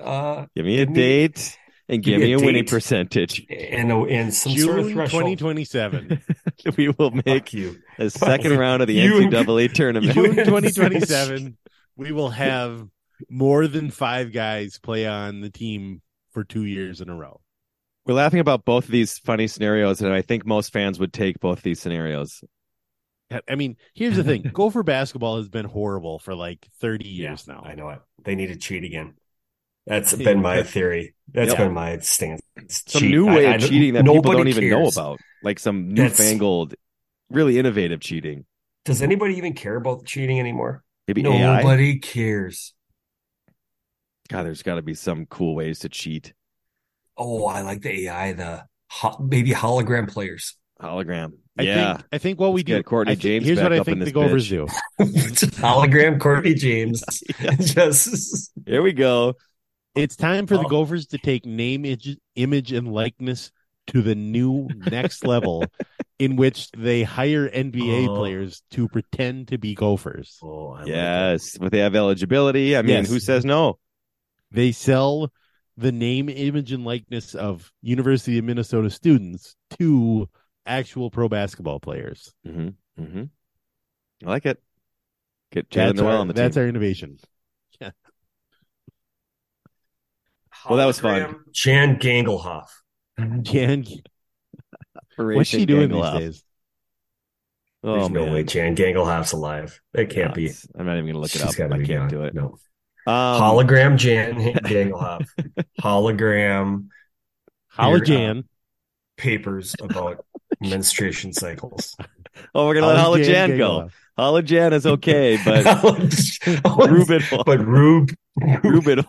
date. And give me a winning percentage. And some June sort of threshold. 2027. We will make you. a second round of the You- NCAA tournament. June 2027, we will have more than 5 guys play on the team for 2 years in a row. We're laughing about both of these funny scenarios, and I think most fans would take both these scenarios. I mean, here's the thing. Gopher basketball has been horrible for like 30 years now. I know it. They need to cheat again. That's been my theory. That's been my stance. Some new way of cheating that people don't even know cares. about. Like some newfangled, really innovative cheating. Does anybody even care about cheating anymore? Maybe AI? Nobody cares. God, there's got to be some cool ways to cheat. Oh, I like the AI, maybe hologram players. Hologram. I think what we Let's do. get Courtney James here's back what I up in think the this Gophers bitch. do. Hologram Courtney James. Just Here we go. It's time for the Gophers to take name, image, and likeness to the new next level, in which they hire NBA players to pretend to be Gophers. Yes, but they have eligibility. I mean, who says no? They sell the name, image, and likeness of University of Minnesota students to actual pro basketball players. Mm-hmm. Mm-hmm. I like it. Get Jalen Noel on the team. That's our innovation. Yeah. Well, that was fun. Jan Gangelhoff. What's she doing these days? Oh, There's no way Jan Gangelhoff's alive. It can't be. I'm not even going to look it She's up. I can't gone. do it. No. Hologram Jan Gangelhoff. Hologram. Holojan. Papers about menstruation cycles. Oh, we're going to let Holojan go. Holojan is okay, but Rubin. But Rubin.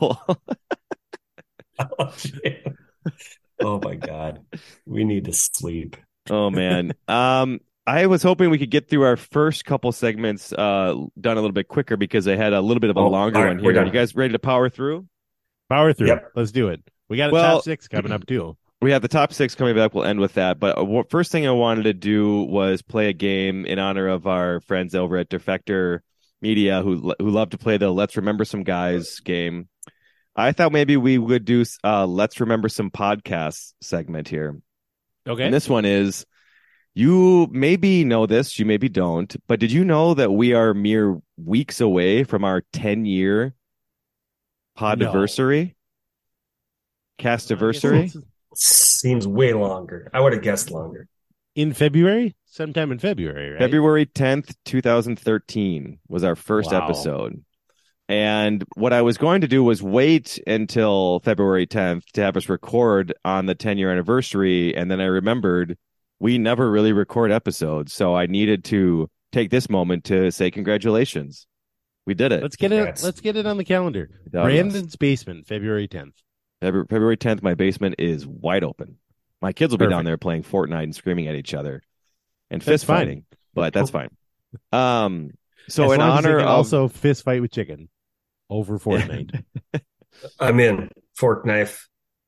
Oh my God. We need to sleep. Oh man. I was hoping we could get through our first couple segments done a little bit quicker because I had a little bit of a longer one here. Are you guys ready to power through? Power through. Yep. Let's do it. We got a top 6 coming up too. We have the top 6 coming back. We'll end with that. But first thing I wanted to do was play a game in honor of our friends over at Defector Media who love to play the Let's Remember Some Guys game. I thought maybe we would do Let's Remember Some Podcasts segment here. Okay. And this one is, you maybe know this, you maybe don't, but did you know that we are mere weeks away from our 10-year podiversary? Castiversary? Seems way longer. I would have guessed longer. In February? Sometime in February, right? February 10th, 2013 was our first episode. And what I was going to do was wait until February 10th to have us record on the 10-year anniversary. And then I remembered we never really record episodes. So I needed to take this moment to say congratulations. We did it. Let's get it on the calendar. Brandon's basement, February 10th. February 10th, my basement is wide open. My kids will be down there playing Fortnite and screaming at each other and fist fighting, but that's fine. So in honor of also fist fight with chicken over Fortnite. I'm in. Fork knife,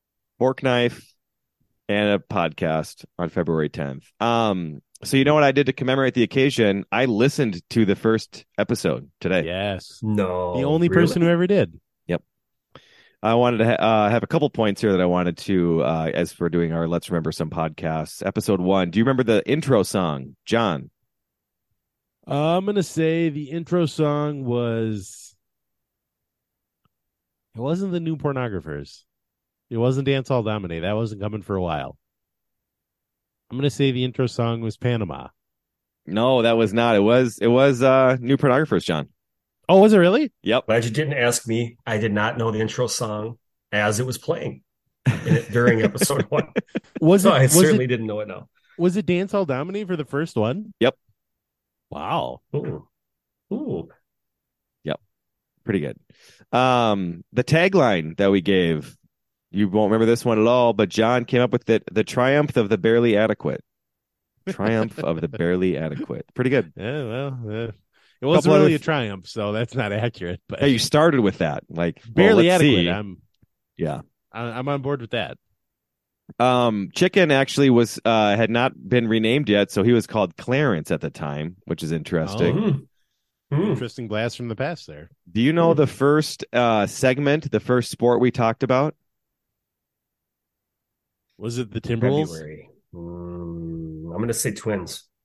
and a podcast on February 10th. So you know what I did to commemorate the occasion? I listened to the first episode today. Yes. No. The only person who ever did. Yep. I wanted to have a couple points here that I wanted to, as we're doing our Let's Remember Some Podcasts. Episode 1. Do you remember the intro song, John? I'm going to say the intro song was... It wasn't the New Pornographers. It wasn't Dance Hall Dominate. That wasn't coming for a while. I'm going to say the intro song was Panama. No, that was not. It was New Pornographers, John. Oh, was it really? Yep. Glad you didn't ask me. I did not know the intro song as it was playing during episode 1. I certainly didn't know it now. Was it Dance Hall Dominate for the first one? Yep. Wow. Ooh. Yep. Pretty good. The tagline that we gave, you won't remember this one at all, but John came up with it, the triumph of the barely adequate. Triumph of the barely adequate. Pretty good. Yeah, well, it wasn't really a triumph, so that's not accurate. But hey, you started with that, like barely adequate. See. I'm on board with that. Chicken actually was had not been renamed yet, so he was called Clarence at the time, which is interesting. Interesting blast from the past there. Do you know the first segment, the first sport we talked about? Was it the Timberwolves? February. I'm going to say Twins.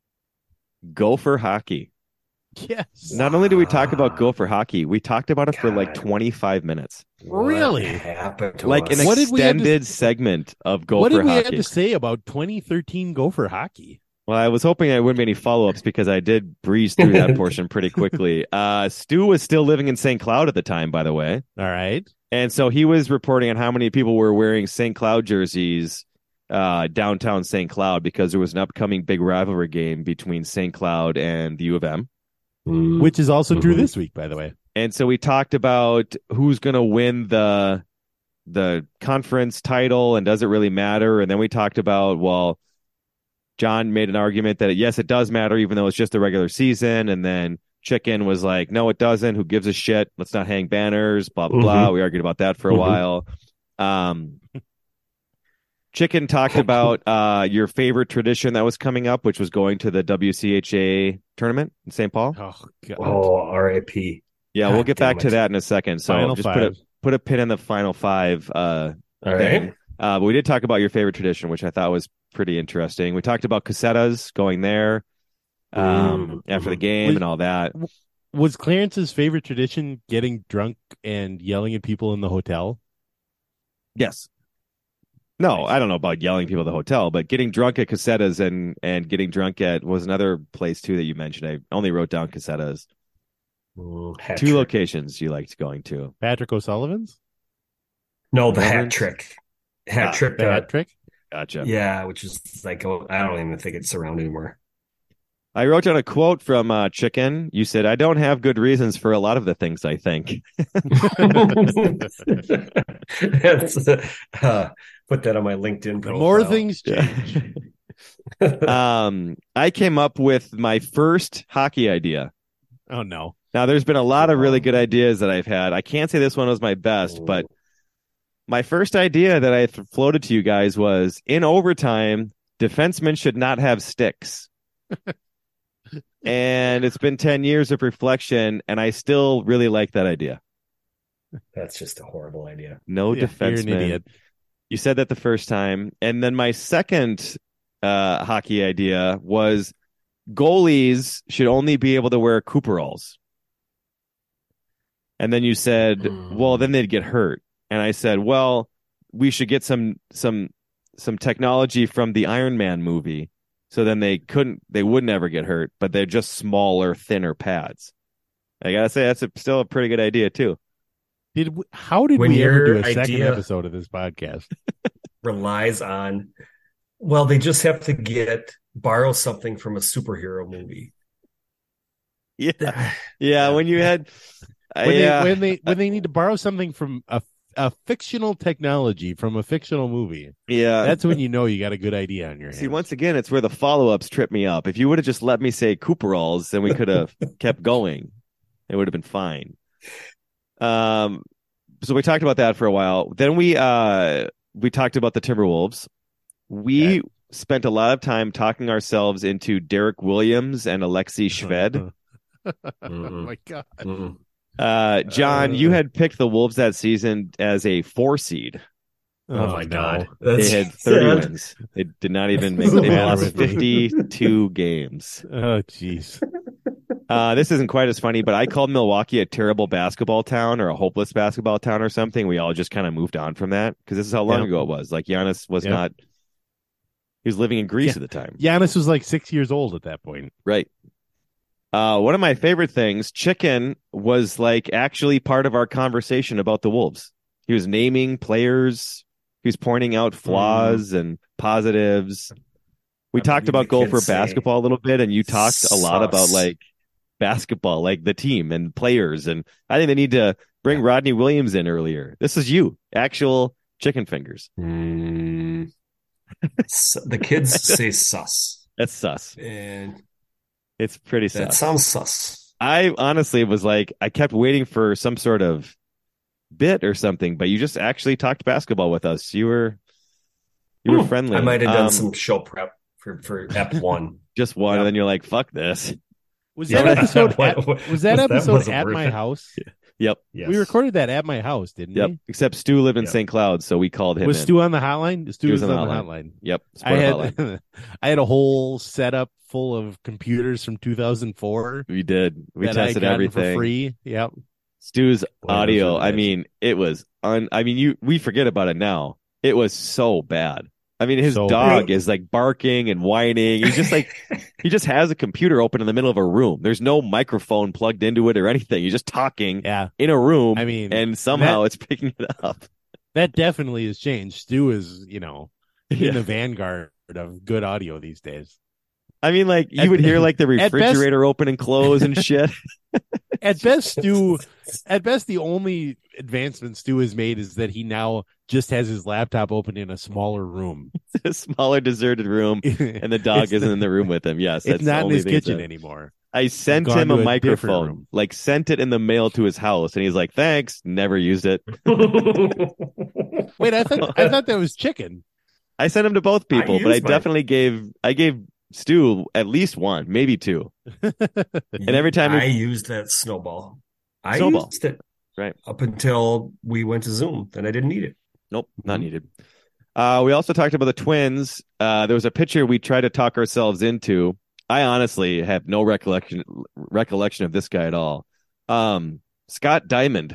Gopher hockey. Yes. Not only do we talk about Gopher hockey, we talked about it for like 25 minutes. Really? What happened to Like us? an What did we have to- extended segment of Gopher What did we hockey. have to say about 2013 Gopher hockey? Well, I was hoping I wouldn't be any follow-ups because I did breeze through that portion pretty quickly. Stu was still living in St. Cloud at the time, by the way. All right. And so he was reporting on how many people were wearing St. Cloud jerseys downtown St. Cloud because there was an upcoming big rivalry game between St. Cloud and the U of M. Which is also true this week, by the way. And so we talked about who's going to win the conference title and does it really matter? And then we talked about, well, John made an argument that, yes, it does matter, even though it's just the regular season. And then Chicken was like, no, it doesn't. Who gives a shit? Let's not hang banners, blah, blah, blah. We argued about that for a while. Chicken talked about your favorite tradition that was coming up, which was going to the WCHA tournament in St. Paul. Oh, God. Oh, RIP. Yeah, we'll get back to that in a second. So Final just five. put a pin in the final five. All thing. right. But we did talk about your favorite tradition, which I thought was pretty interesting. We talked about Casetas going there after the game and all that. Was Clarence's favorite tradition getting drunk and yelling at people in the hotel? Yes. No, I don't know about yelling at people at the hotel, but getting drunk at Casetas and getting drunk at was another place too that you mentioned. I only wrote down Casetas. Two locations you liked going to. Patrick O'Sullivan's? No, the hat trick. Hat trick. The hat trick? Gotcha. Yeah, which is like, I don't even think it's around anymore. I wrote down a quote from Chicken. You said, I don't have good reasons for a lot of the things I think. Put that on my LinkedIn profile. The more things change. I came up with my first hockey idea. Oh, no. Now, there's been a lot of really good ideas that I've had. I can't say this one was my best, but my first idea that I floated to you guys was, in overtime, defensemen should not have sticks. And it's been 10 years of reflection, and I still really like that idea. That's just a horrible idea. No Yeah, you're an defenseman. idiot. You said that the first time. And then my second hockey idea was goalies should only be able to wear Cooperalls. And then you said, well, then they'd get hurt. And I said, well, we should get some technology from the Iron Man movie. So then they wouldn't ever get hurt, but they're just smaller, thinner pads. I gotta say, that's still a pretty good idea too. How did When we ever do your a second idea episode of this podcast? relies on, well, they just have to borrow something from a superhero movie. Yeah. When you had, when they need to borrow something from a fictional technology from a fictional movie, that's when you know you got a good idea on your hands. See, once again, it's where the follow-ups trip me up. If you would have just let me say Cooperalls, then we could have kept going. It would have been fine. So we talked about that for a while. Then we talked about the Timberwolves. We spent a lot of time talking ourselves into Derek Williams and Alexei Shved. Oh my God. John, you had picked the Wolves that season as a 4 seed. Oh my God. They had 30 wins. They did not even make it. They lost 52 games. Oh, jeez. This isn't quite as funny, but I called Milwaukee a terrible basketball town or a hopeless basketball town or something. We all just kind of moved on from that because this is how long ago it was. Like Giannis was not, he was living in Greece at the time. Giannis was like 6 years old at that point. Right. One of my favorite things, Chicken was like actually part of our conversation about the Wolves. He was naming players. He was pointing out flaws and positives. We talked about Gopher basketball a little bit, and you talked a lot about like basketball, like the team and players. And I think they need to bring Rodney Williams in earlier. This is you, actual chicken fingers. The kids say sus. That's sus. And it's pretty sus. That sounds sus. I honestly was like, I kept waiting for some sort of bit or something, but you just actually talked basketball with us. You were friendly. I might have done some show prep for Ep 1. Just one, and then you're like, fuck this. Was that episode at my house? Yep. Yes. We recorded that at my house, didn't Yep. we? Except Stu lived in Yep. St. Cloud, so we called him Was in. Stu on the hotline? Stu was was on on the the hotline. Yep. I Support hotline. had a whole setup full of computers from 2004 We did. We that I tested got everything. for free. Yep. Stu's Boy, those audio, were the I days. mean, it was we forget about it now. It was so bad. I mean, his So dog bad. is like barking and whining. He's just like he just has a computer open in the middle of a room. There's no microphone plugged into it or anything. He's just talking Yeah. in a room. I mean, and somehow it's picking it up. That definitely has changed. Stu is, in Yeah. the vanguard of good audio these days. I mean, like you At- would hear like the at best- refrigerator open and close and shit. At best, the only advancement Stu has made is that he now just has his laptop open in a smaller room. A smaller deserted room, and the dog It's isn't in the room with him. Yes, It's that's the not in only his thing he's kitchen done. anymore. I sent gone him to a a different microphone, room. like sent it in the mail to his house, and he's like, "Thanks." Never used it. Wait, I thought that was chicken. I sent him to both people, but I used mine. definitely gave Stu at least one, maybe two. And every time I used that snowball. I Snowball. used it Right. up until we went to Zoom. Then I didn't need it. Nope, not needed. We also talked about the Twins. There was a picture we tried to talk ourselves into. I honestly have no recollection of this guy at all. Scott Diamond.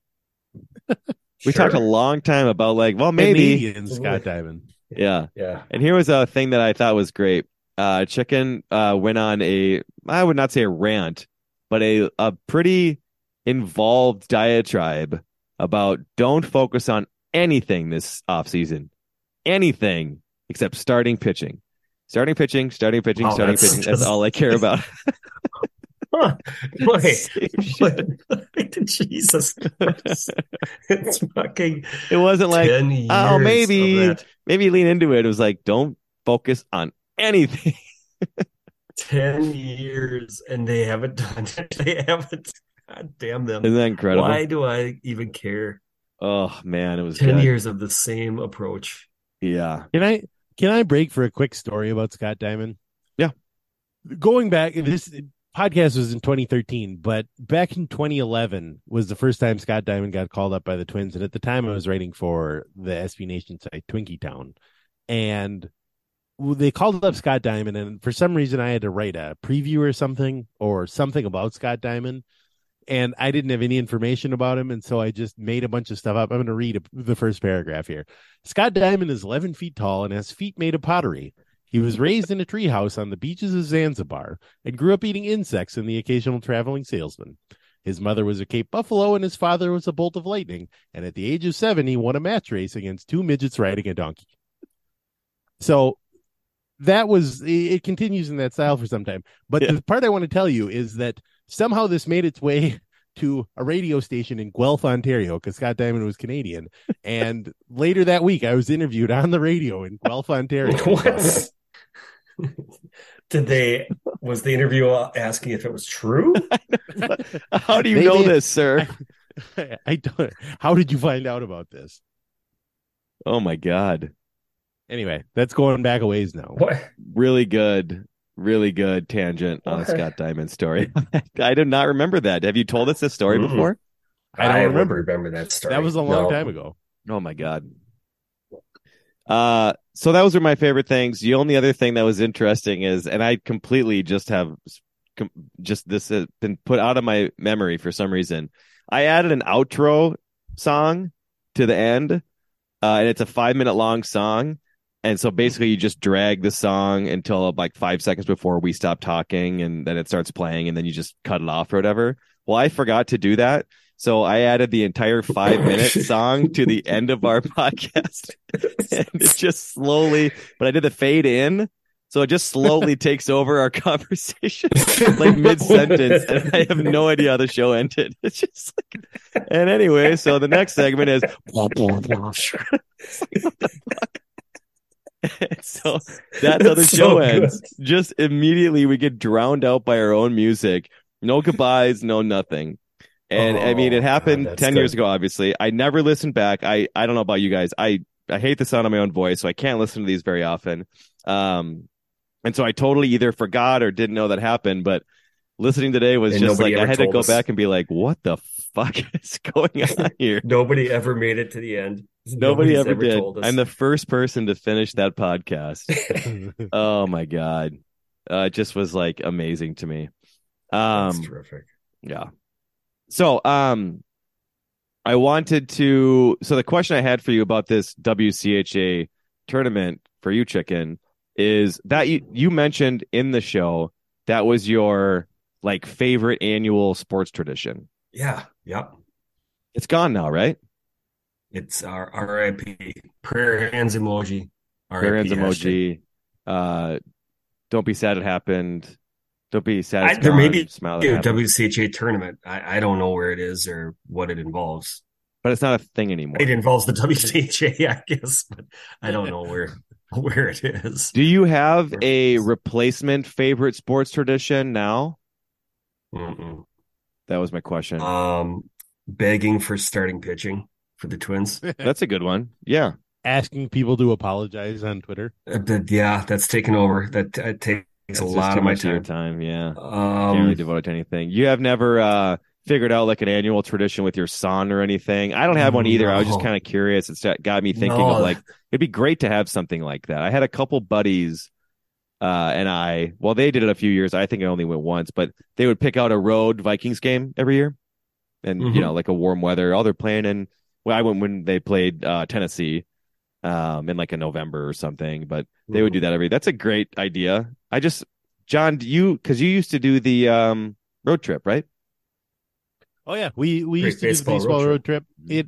We Sure. talked a long time about maybe. Canadian Scott Diamond. Yeah. Yeah. And here was a thing that I thought was great. Chicken went on I would not say a rant, but a pretty involved diatribe about don't focus on anything this offseason. Anything except starting pitching. Starting pitching. Wow, that's That's just- all I care about. Huh. Wait. Same shit. Jesus Christ. It's fucking It wasn't like, 10 years oh, of maybe that. lean into it. It was like, don't focus on anything. 10 years and they haven't done it. They haven't. God damn them. Isn't that incredible? Why do I even care? Oh man, it was 10 good. years of the same approach. Yeah. Can I break for a quick story about Scott Diamond? Yeah. Going back, this podcast was in 2013, but back in 2011 was the first time Scott Diamond got called up by the Twins. And at the time I was writing for the SB Nation site, Twinkie Town. And they called up Scott Diamond. And for some reason I had to write a preview or something about Scott Diamond. And I didn't have any information about him. And so I just made a bunch of stuff up. I'm going to read the first paragraph here. Scott Diamond is 11 feet tall and has feet made of pottery. He was raised in a treehouse on the beaches of Zanzibar and grew up eating insects and the occasional traveling salesman. His mother was a Cape Buffalo and his father was a bolt of lightning. And at the age of 7, he won a match race against 2 midgets riding a donkey. So it continues in that style for some time. But Yeah. the part I want to tell you is that somehow this made its way to a radio station in Guelph, Ontario, because Scott Diamond was Canadian. And later that week, I was interviewed on the radio in Guelph, Ontario. What? Was the interview asking if it was true? How do you They know did- this, sir? I don't. How did you find out about this? Oh my God. Anyway, that's going back a ways now. What? Really good tangent on a What? Scott Diamond story. I did not remember that. Have you told us this story Mm-mm. before? I don't would remember. that story. That was a long No. time ago. Oh my God. So those were my favorite things. The only other thing that was interesting is, and I completely this has been put out of my memory for some reason. I added an outro song to the end, and it's a 5-minute long song. And so basically you just drag the song until like 5 seconds before we stop talking, and then it starts playing, and then you just cut it off or whatever. Well, I forgot to do that. So I added the entire 5-minute song to the end of our podcast. And it just slowly, but I did the fade in. So it just slowly takes over our conversation, like mid-sentence. And I have no idea how the show ended. It's just like, and anyway, so the next segment is, so that's how the That's show so ends. good. Just immediately we get drowned out by our own music. No goodbyes, no nothing. And I mean, it happened God, that's 10 years good. ago, obviously. I never listened back. I don't know about you guys. I hate the sound of my own voice, so I can't listen to these very often. And so I totally either forgot or didn't know that happened. But listening today was And just nobody like, I ever had to told go us. back and be like, what the fuck is going on here? Nobody ever made it to the end. Nobody ever did. Told us. I'm the first person to finish that podcast. Oh my God. It just was like amazing to me. That's terrific. Yeah. So, I wanted to. So the question I had for you about this WCHA tournament for you, Chicken, is that you mentioned in the show that was your like favorite annual sports tradition. Yeah. Yep. It's gone now, right? It's our RIP. Prayer hands emoji. Prayer hands emoji. Don't be sad it happened. Don't be sad. There may be smile a WCHA tournament. I don't know where it is or what it involves. But it's not a thing anymore. It involves the WCHA, I guess, but I don't know where it is. Do you have a replacement favorite sports tradition now? Mm-mm. That was my question. Begging for starting pitching for the Twins. That's a good one. Yeah. Asking people to apologize on Twitter. Yeah, that's taken over. That takes a lot of my time. Yeah. Can't really devote it to anything. You have never figured out like an annual tradition with your son or anything? I don't have one either. I was just kind of curious. It's got me thinking of like, it'd be great to have something like that. I had a couple buddies they did it a few years. I think I only went once, but they would pick out a road Vikings game every year. And, like a warm weather. They're playing I went when they played Tennessee in like a November or something, but they would do that that's a great idea. John, because you used to do the road trip, right? Oh yeah, we used to do the baseball road trip. It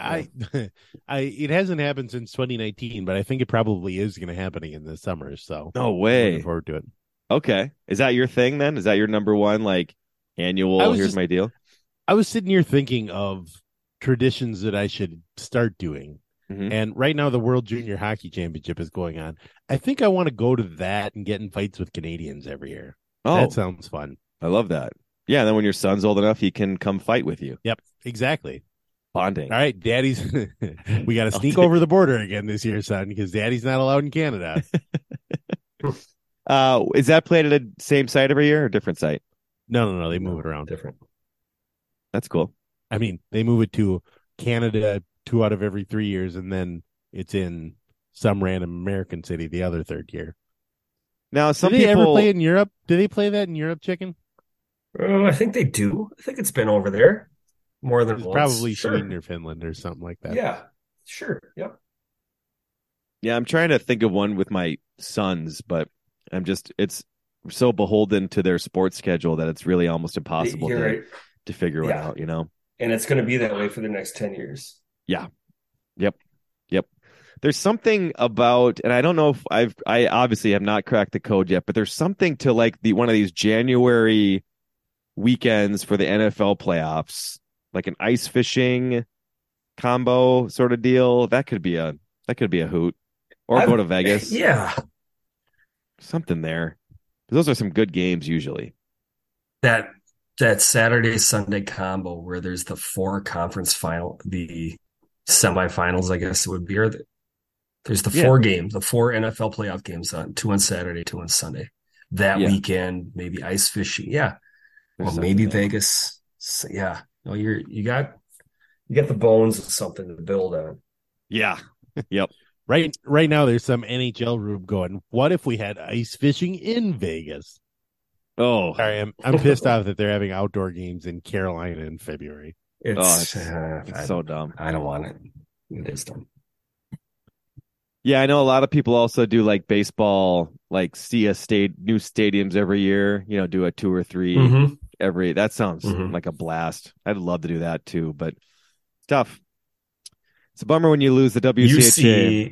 hasn't happened since 2019, but I think it probably is going to happen again this summer. So no way. Looking forward to it. Okay, is that your thing then? Is that your number one like annual? Here's my deal. I was sitting here thinking of traditions that I should start doing, and right now the World Junior Hockey Championship is going on. I think I want to go to that and get in fights with Canadians every year. Oh, that sounds fun. I love that. Yeah, and then when your son's old enough, he can come fight with you. Yep, exactly. Bonding. All right, Daddy's. We got to sneak over the border again this year, son, because Daddy's not allowed in Canada. Is that played at the same site every year or different site? No. They move it around. Different. That's cool. I mean, they move it to Canada 2 out of every 3 years, and then it's in some random American city the other third year. Now, do they ever play in Europe? Do they play that in Europe, Chicken? I think they do. I think it's been over there more than once. Probably Sweden or Finland or something like that. Yeah, sure. Yep. Yeah, I'm trying to think of one with my sons, but it's so beholden to their sports schedule that it's really almost impossible to figure it out, And it's going to be that way for the next 10 years. Yeah. Yep. There's something about, and I don't know if I obviously have not cracked the code yet, but there's something to like one of these January weekends for the NFL playoffs, like an ice fishing combo sort of deal. That could be a hoot, or go to Vegas. Yeah, something there. Those are some good games usually. That Saturday Sunday combo where there's the 4 conference final, the semifinals, I guess it would be, or there's the 4 games, the 4 NFL playoff games 2 on Saturday, 2 on Sunday. That weekend, maybe ice fishing. Yeah. Or maybe Vegas. So, yeah. No, you got the bones of something to build on. Yeah. Yep. Right now there's some NHL room going, what if we had ice fishing in Vegas? Oh. Sorry, I'm pissed off that they're having outdoor games in Carolina in February. It's so dumb. I don't want it. It is dumb. Yeah, I know a lot of people also do like baseball, like see new stadiums every year, do a 2 or 3 every. That sounds like a blast. I'd love to do that too, but it's tough. It's a bummer when you lose the WCHA.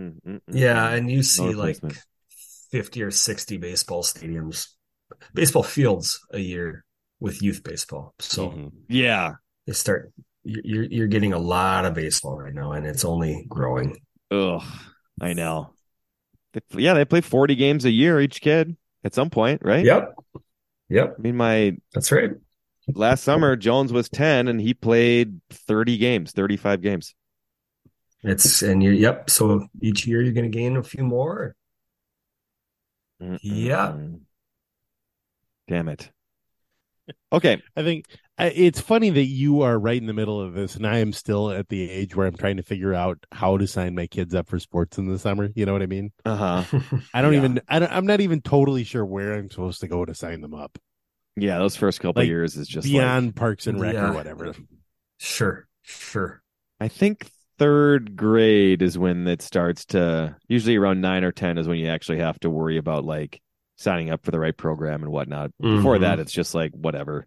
And you see like 50 or 60 baseball fields a year with youth baseball. So they start. You're getting a lot of baseball right now, and it's only growing. Ugh. I know. They play 40 games a year, each kid, at some point, right? Yep. I mean, that's right. Last summer, Jones was 10, and he played 35 games. So each year you're going to gain a few more. Yeah. Damn it. Okay. I think it's funny that you are right in the middle of this, and I am still at the age where I'm trying to figure out how to sign my kids up for sports in the summer. You know what I mean? I'm not even totally sure where I'm supposed to go to sign them up. Yeah, those first couple of years is just beyond Parks and Rec or whatever. Sure. I think third grade is when it starts to, usually around 9 or 10 is when you actually have to worry about like signing up for the right program and whatnot. Before that, it's just like whatever.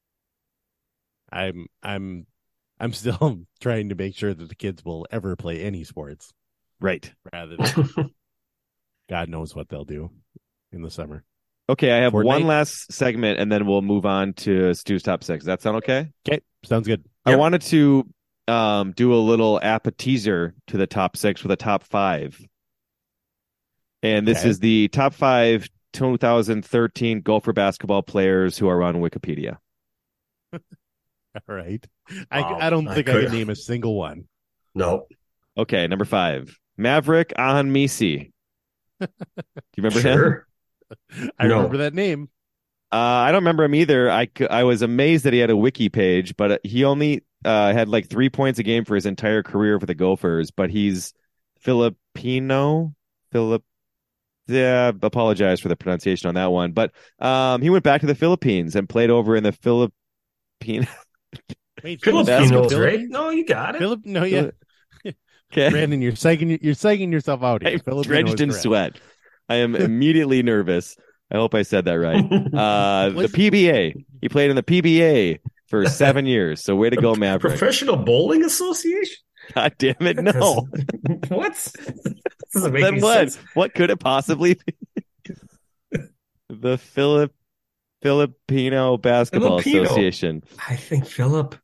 I'm still trying to make sure that the kids will ever play any sports. Right. Rather than God knows what they'll do in the summer. Okay, I have Fortnite. one last segment and then we'll move on to Stu's top 6. Does that sound okay? Okay, sounds good. I wanted to do a little appetizer to the top 6 with a top 5. And this is the top 5 2013 Gopher basketball players who are on Wikipedia. All right. I don't think I can name a single one. No. Okay, number 5. Maverick Ahanmisi. Do you remember him? I remember that name. I don't remember him either. I was amazed that he had a wiki page, but he only had like 3 points a game for his entire career for the Gophers. But he's Filipino. Yeah, apologize for the pronunciation on that one. But he went back to the Philippines and played over in the Philippines. Wait, Filipinos, right? No, you got it. Okay, Brandon, you're psyching yourself out here. I'm drenched in sweat. I am immediately nervous. I hope I said that right. The PBA. He played in the PBA for 7 years. So way to go, Maverick. Professional Bowling Association? God damn it, no. What? Doesn't make Then any what? sense. What could it possibly be? The Filipino Basketball Association. I think Philip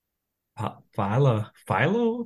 Philo?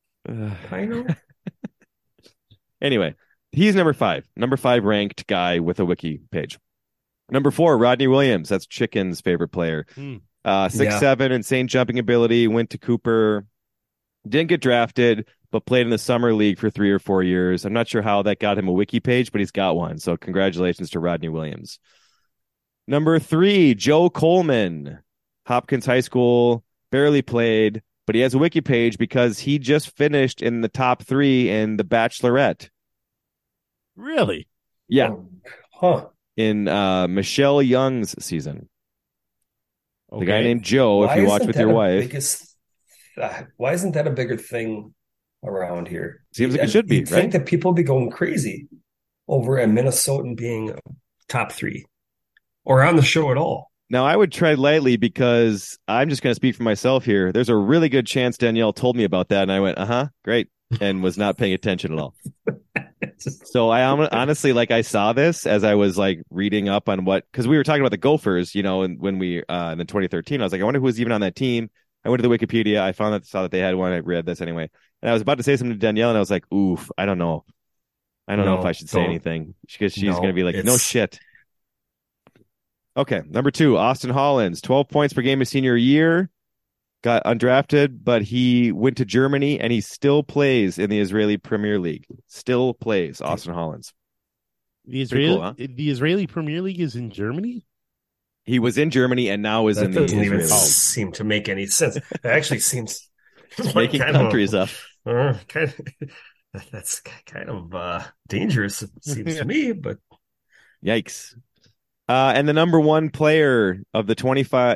Anyway, he's number 5. Number 5 ranked guy with a wiki page. Number 4, Rodney Williams. That's Chicken's favorite player. 6'7", insane jumping ability. Went to Cooper. Didn't get drafted, but played in the summer league for 3 or 4 years. I'm not sure how that got him a wiki page, but he's got one. So congratulations to Rodney Williams. Number 3, Joe Coleman. Hopkins High School. Barely played, but he has a wiki page because he just finished in the top 3 in The Bachelorette. Really? Yeah. Huh. In Michelle Young's season. Okay. The guy named Joe, if you watch with your wife. Why isn't that a bigger thing around here? Seems like it should be, right? I think that people be going crazy over a Minnesotan being top 3 or on the show at all. Now, I would tread lightly because I'm just going to speak for myself here. There's a really good chance Danielle told me about that, and I went, great, and was not paying attention at all. So I honestly, like, I saw this as I was like reading up on because we were talking about the Gophers, and when we in the 2013, I was like, I wonder who was even on that team. I went to the Wikipedia. I saw that they had one. I read this anyway, and I was about to say something to Danielle, and I was like, oof, I don't know. I don't know if I should say anything because she's going to be like, no shit. Okay, number 2, Austin Hollins, 12 points per game his senior year. Got undrafted, but he went to Germany, and he still plays in the Israeli Premier League. Still plays, Austin Hollins. The Israeli Premier League is in Germany? He was in Germany and now is in the Israeli. That doesn't even seem to make any sense. It actually seems making countries up. That's kind of dangerous, it seems to me, but yikes. And the number 1 player of the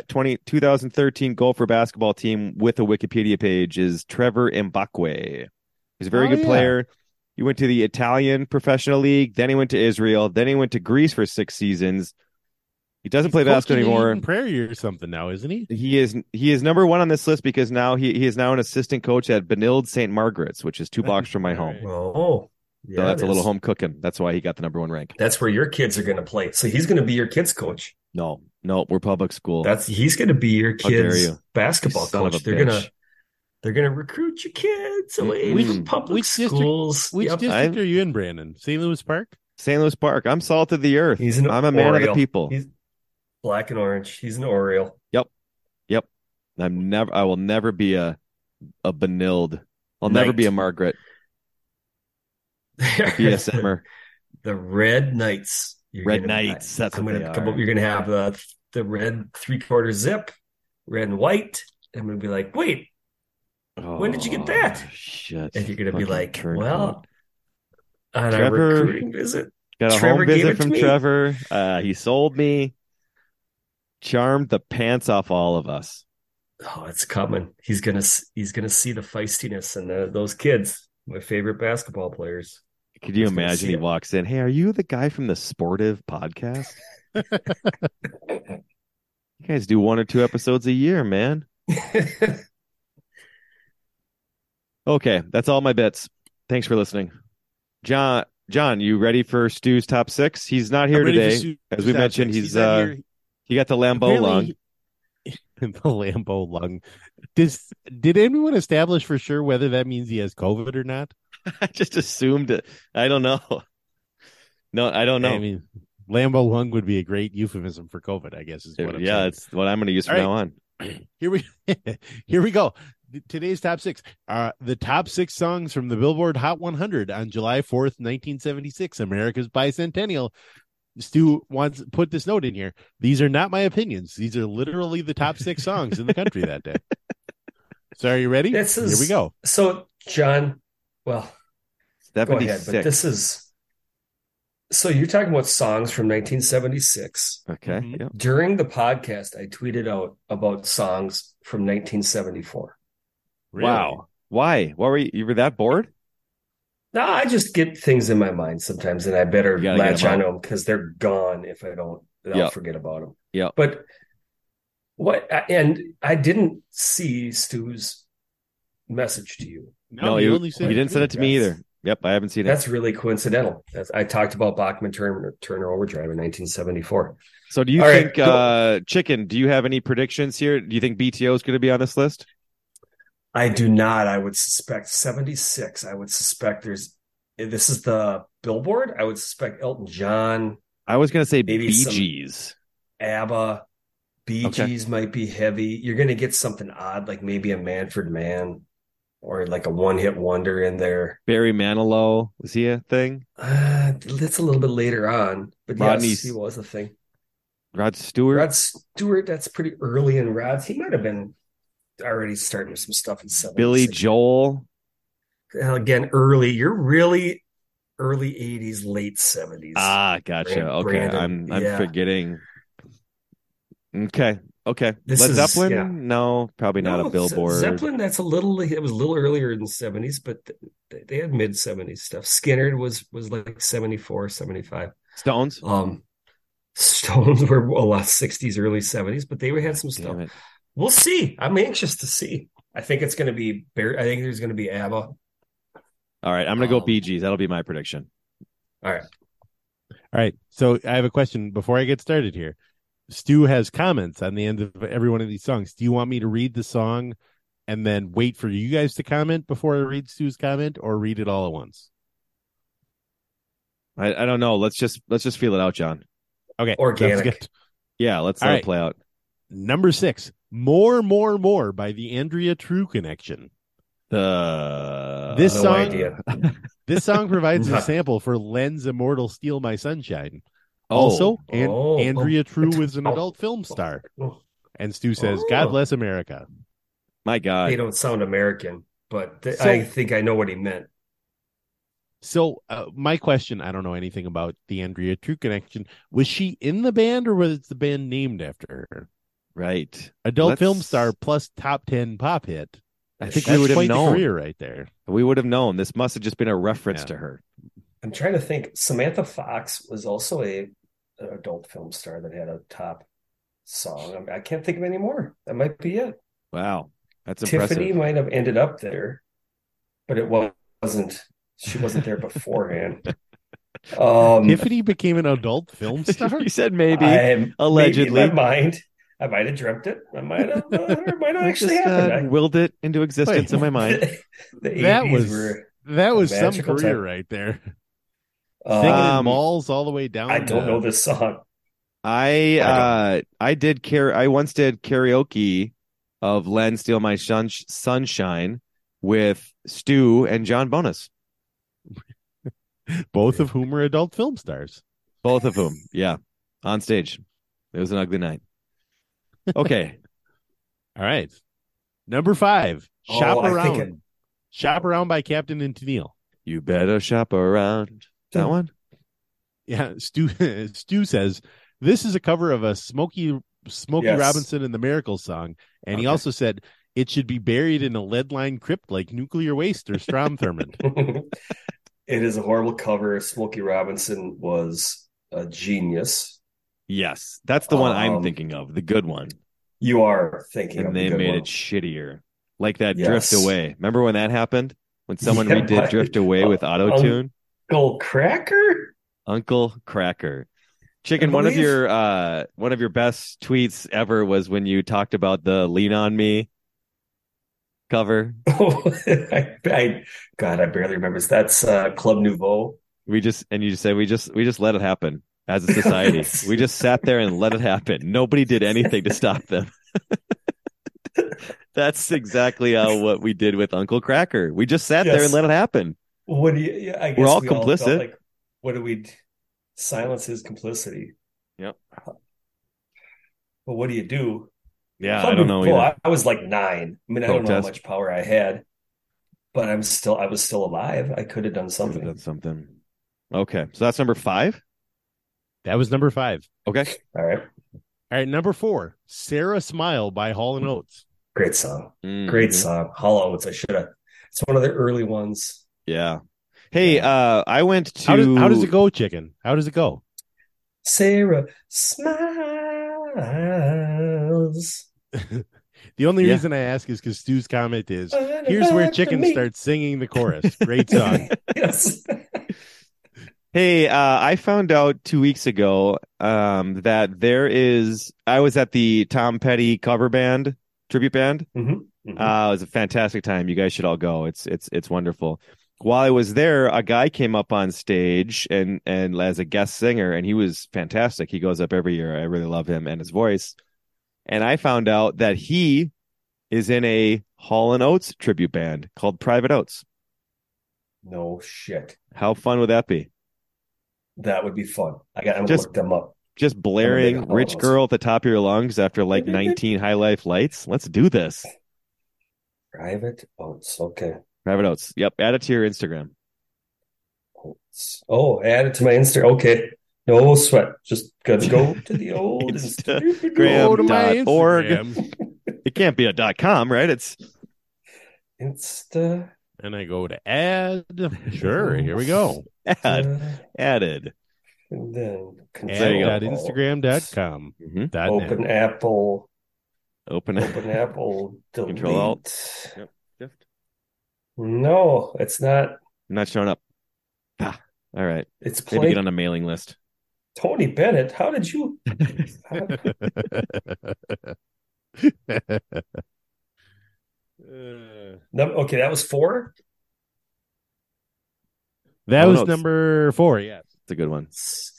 2013 Gopher basketball team with a Wikipedia page is Trevor Mbakwe. He's a very good player. He went to the Italian Professional League, then he went to Israel, then he went to Greece for 6 seasons. He doesn't play basketball anymore. Prairie or something now, isn't he? He is number 1 on this list because now he is now an assistant coach at Benilde St. Margaret's, which is 2 blocks from my home. Oh. So that's a little home cooking. That's why he got the number 1 rank. That's where your kids are going to play. So he's going to be your kids' coach. No, we're public school. He's going to be your kids' basketball coach. They're going to recruit your kids away from public schools. Which district are you in, Brandon? St. Louis Park? St. Louis Park. I'm salt of the earth. I'm a man of the people. He's black and orange. He's an Oriole. Yep. I will never be a Benilde. I'll never be a Margaret. BSMer. The Red Knights. Red Knights. That's what they are. You're going to have the red 3/4 zip, red and white. I'm going to be like, wait, when did you get that? Shit. And you're going to be like, turncoat. well, on Trevor, our recruiting visit, got a Trevor home gave visit it to from me. Trevor. He sold me, charmed the pants off all of us. Oh, it's coming. He's gonna see the feistiness and those kids, my favorite basketball players. Could you imagine he walks in? Hey, are you the guy from the Sportive podcast? You guys do 1 or 2 episodes a year, man. Okay, that's all my bits. Thanks for listening. John, you ready for Stu's top 6? He's not here today. As we mentioned, he got the Lambeau lung. The Lambeau lung. Did anyone establish for sure whether that means he has COVID or not? I just assumed it. I don't know. No, I don't know. I mean, Lambeau lung would be a great euphemism for COVID, I guess. Is what I'm saying. That's what I'm going to use from now on. Here we go. Today's top 6. The top 6 songs from the Billboard Hot 100 on July 4th, 1976, America's bicentennial. Stu wants to put this note in here. These are not my opinions. These are literally the top 6 songs in the country that day. So are you ready? Here we go. So, John, well, 76. go ahead, but this is... So you're talking about songs from 1976. Okay. Mm-hmm. Yep. During the podcast, I tweeted out about songs from 1974. Really? Wow. Why? What were you were that bored? No, I just get things in my mind sometimes, and I better latch on to them because they're gone if I don't. I'll forget about them. Yeah. But and I didn't see Stu's message to you. No, you didn't send it to me either. Yep, I haven't seen it. That's really coincidental. I talked about Bachman Turner Overdrive in 1974. So do you think, Chicken, do you have any predictions here? Do you think BTO is going to be on this list? I do not. I would suspect 76. I would suspect this is the Billboard. I would suspect Elton John. I was going to say maybe Bee Gees. ABBA. Bee Gees might be heavy. You're going to get something odd, like maybe a Manfred Mann. Or like a one-hit wonder in there. Barry Manilow, was he a thing? That's a little bit later on, but yes, he was a thing. Rod Stewart? Rod Stewart, that's pretty early in Rod's. He might have been already starting some stuff in 76. Billy Joel? Again, early. You're really early 80s, late 70s. Ah, gotcha. Brandon, I'm forgetting. Okay. Led Zeppelin? Yeah. No, probably not a Billboard. Zeppelin, it was a little earlier in the 70s, but they had mid 70s stuff. Skinner was like 74, 75. Stones? Stones were a lot 60s, early 70s, but they had some stuff. We'll see. I'm anxious to see. I think it's going to be I think there's going to be ABBA. All right, I'm going to go Bee Gees. That'll be my prediction. All right. So I have a question before I get started here. Stu has comments on the end of every one of these songs. Do you want me to read the song and then wait for you guys to comment before I read Stu's comment, or read it all at once? I don't know. Let's just feel it out, John. Okay. Organic. Yeah, let's let it play out. Number 6, More, More, More by the Andrea True Connection. This song provides a sample for Len's Immortal Steal My Sunshine. Andrea True was an adult film star. And Stu says, God bless America. My God. They don't sound American, but I think I know what he meant. So my question, I don't know anything about the Andrea True Connection. Was she in the band, or was the band named after her? Right. Adult film star plus top 10 pop hit. I think we would have known. The career right there. We would have known. This must have just been a reference to her. I'm trying to think. Samantha Fox was also an adult film star that had a top song. I can't think of any more. That might be it. Wow. That's impressive. Tiffany might have ended up there, but it wasn't. She wasn't there beforehand. Tiffany became an adult film star? You said maybe. Allegedly. Maybe in my mind. I might have dreamt it. I might have, it might have actually happened. Willed it into existence in my mind. That was some career right there. Singing in malls all the way down. I don't know this song. I once did karaoke of Len Steal My Sunshine with Stu and John Bonus. Both of whom were adult film stars. Both of whom, yeah, on stage. It was an ugly night. Okay. All right. Number 5, Shop I Around. think Shop Around by Captain and Tennille. You better shop around. That one? Yeah. Stu says, this is a cover of a Smokey Yes. Robinson and the Miracles song. And he also said, it should be buried in a lead-lined crypt like nuclear waste or Strom Thurmond. It is a horrible cover. Smokey Robinson was a genius. Yes. That's the one I'm thinking of. The good one. You are thinking And of they the good made one. it shittier. Like that Yes. Drift Away. Remember when that happened? When someone Yeah, redid but- Drift Away with auto-tune? Uncle Cracker? Uncle Cracker. Chicken, I one of believe- your best tweets ever was when you talked about the Lean on Me cover. Oh, God, I barely remember. That's Club Nouveau. You just said we just let it happen as a society. We just sat there and let it happen. Nobody did anything to stop them. That's exactly what we did with Uncle Cracker. We just sat there Yes. and let it happen. What do you? Yeah, I guess We're all we felt complicit. like, what do we? Silence his complicity. Yep. But what do you do? Yeah, Club I don't know Nouveau, either. I was like 9. I mean, I don't know how Protest. much power I had, but I was still alive. I could have done something. That's something. Okay, so that's number 5. That was number 5. Okay. All right. All right. Number 4, Sarah Smile by Hall & Oates. Great song. Mhm. Great song. Hollow Oates. I should have. It's one of the early ones. Yeah. Hey, I went to. How does it go, Chicken? How does it go? Sarah smiles. The only Yeah. reason I ask is because Stu's comment is, here's where Chicken starts singing the chorus. Great song. Yes. Hey, I found out 2 weeks ago that I was at the Tom Petty cover band, tribute band. Mhm. It was a fantastic time. You guys should all go. It's wonderful. While I was there, a guy came up on stage and as a guest singer, and he was fantastic. He goes up every year. I really love him and his voice. And I found out that he is in a Hall & Oates tribute band called Private Oates. No shit. How fun would that be? That would be fun. I'm gonna Just- look them up. Just blaring I'm a big Hall & Rich Oates. Girl at the top of your lungs after like 19 High Life lights. Let's do this. Private Oates. Okay. Private Oates. Yep. Add it to your Instagram. Oates. Oh, add it to my Insta. Okay. No sweat. Just gotta go to the old Instagram. Go to my .org. Instagram. It can't be a .com, right? It's Insta. And I go to add. Sure, here we go. added. And then There you go. Add.instagram.com. Mhm. Open Apple. Open Open Apple. Delete. Control Alt. Yep. Shift. No, it's not. Not showing up. Ah, all right. It's Maybe played. get on a mailing list. Tony Bennett. How did you? Okay, that was 4. That Oh, was no, it's- number 4. Yeah. It's a good one.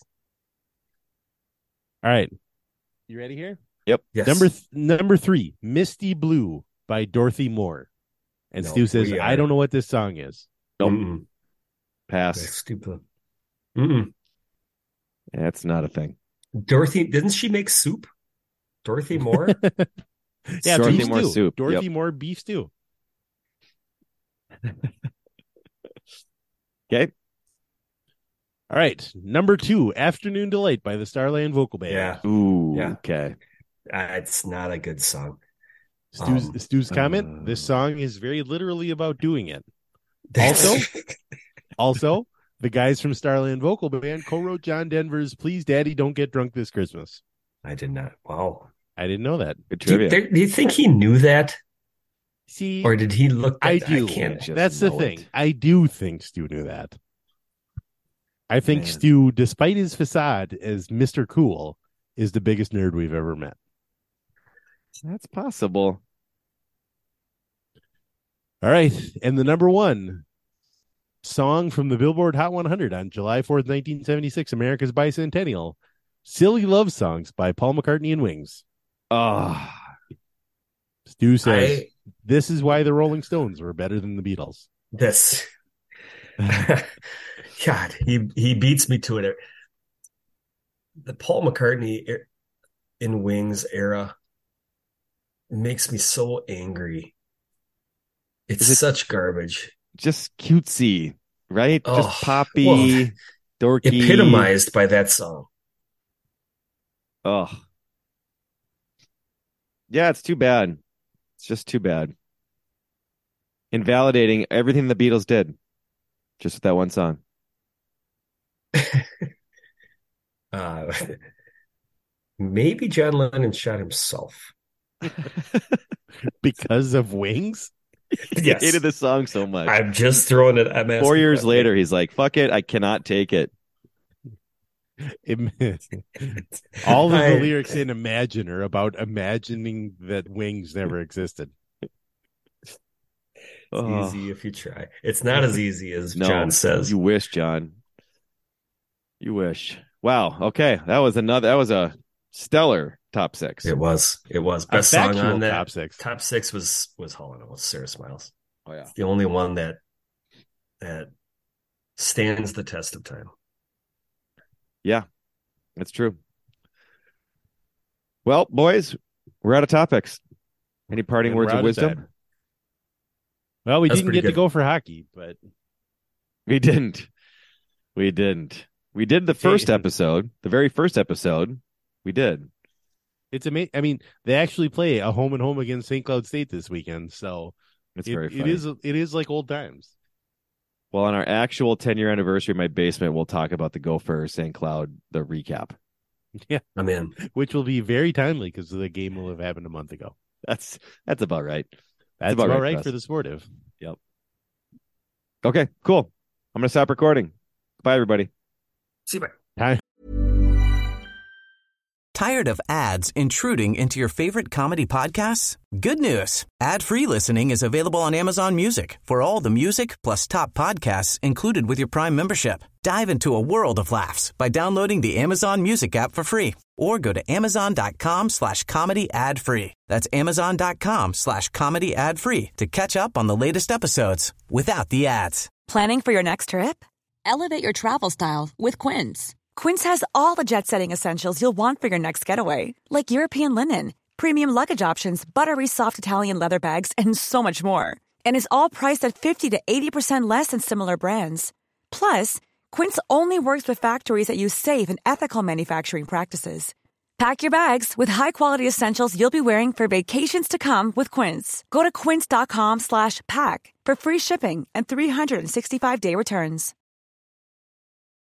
All right. You ready here? Yep. Yes. Number 3, Misty Blue by Dorothy Moore. And No, Stu says, we I are- don't know what this song is. Nope. Mm-mm. Pass. That's stupid. Mm-mm. That's not a thing. Dorothy, didn't she make soup? Dorothy Moore? Yeah, Dorothy beef Moore stew. soup. Dorothy Yep. Moore beef stew. Okay. All right. Number 2, Afternoon Delight by the Starland Vocal Band. Yeah. Ooh. Yeah. Okay. It's not a good song. Stu's comment, this song is very literally about doing it. That's- Also, the guys from Starland Vocal Band co-wrote John Denver's Please Daddy Don't Get Drunk This Christmas. I did not. Wow. I didn't know that. Good Do you, trivia. do you think he knew that? See, Or did he look I that- do. can't just That's the know thing. it. I do think Stu knew that. I think Man. Stu, despite his facade as Mr. Cool, is the biggest nerd we've ever met. That's possible. All right. And the number 1 song from the Billboard Hot 100 on July 4th, 1976, America's Bicentennial, Silly Love Songs by Paul McCartney and Wings. Ah, Stu says, I this is why the Rolling Stones were better than the Beatles. this God, he beats me to it. The Paul McCartney in Wings era It makes me so angry. It's such garbage. Just cutesy, right? Oh, just poppy, well, dorky. Epitomized by that song. Oh. Yeah, it's too bad. It's just too bad. Invalidating everything the Beatles did. Just with that one song. Maybe John Lennon shot himself. Because of Wings? He hated the song so much. I'm just throwing it. 4 years later, he's like, fuck it. I cannot take it. All of the lyrics in Imagine are about imagining that Wings never existed. It's easy if you try. It's not as easy as John says. You wish, John. You wish. Wow. Okay. That was a stellar top 6. It was. Best song on that. Top 6. Top 6 was Hall & Oates, Sarah Smiles. Oh yeah. It's the only one that stands the test of time. Yeah, that's true. Well, boys, we're out of topics. Any parting words of wisdom? Well, we didn't get to go for hockey, but we didn't. We did the first episode, the very first episode. We did. It's amazing. I mean, they actually play a home and home against St. Cloud State this weekend, so it's very funny. It is like old times. Well, on our actual 10-year anniversary in my basement, we'll talk about the Gopher St. Cloud, the recap. Yeah, I'm in. Which will be very timely because the game will have happened a month ago. That's about right. That's about right for the sportive. Yep. Okay, cool. I'm going to stop recording. Bye, everybody. See you. Bye. Tired of ads intruding into your favorite comedy podcasts? Good news. Ad-free listening is available on Amazon Music for all the music plus top podcasts included with your Prime membership. Dive into a world of laughs by downloading the Amazon Music app for free or go to amazon.com/comedy ad-free. That's amazon.com/comedy ad-free to catch up on the latest episodes without the ads. Planning for your next trip? Elevate your travel style with Quince. Quince has all the jet-setting essentials you'll want for your next getaway, like European linen, premium luggage options, buttery soft Italian leather bags, and so much more. And is all priced at 50 to 80% less than similar brands. Plus, Quince only works with factories that use safe and ethical manufacturing practices. Pack your bags with high-quality essentials you'll be wearing for vacations to come with Quince. Go to quince.com/pack for free shipping and 365-day returns.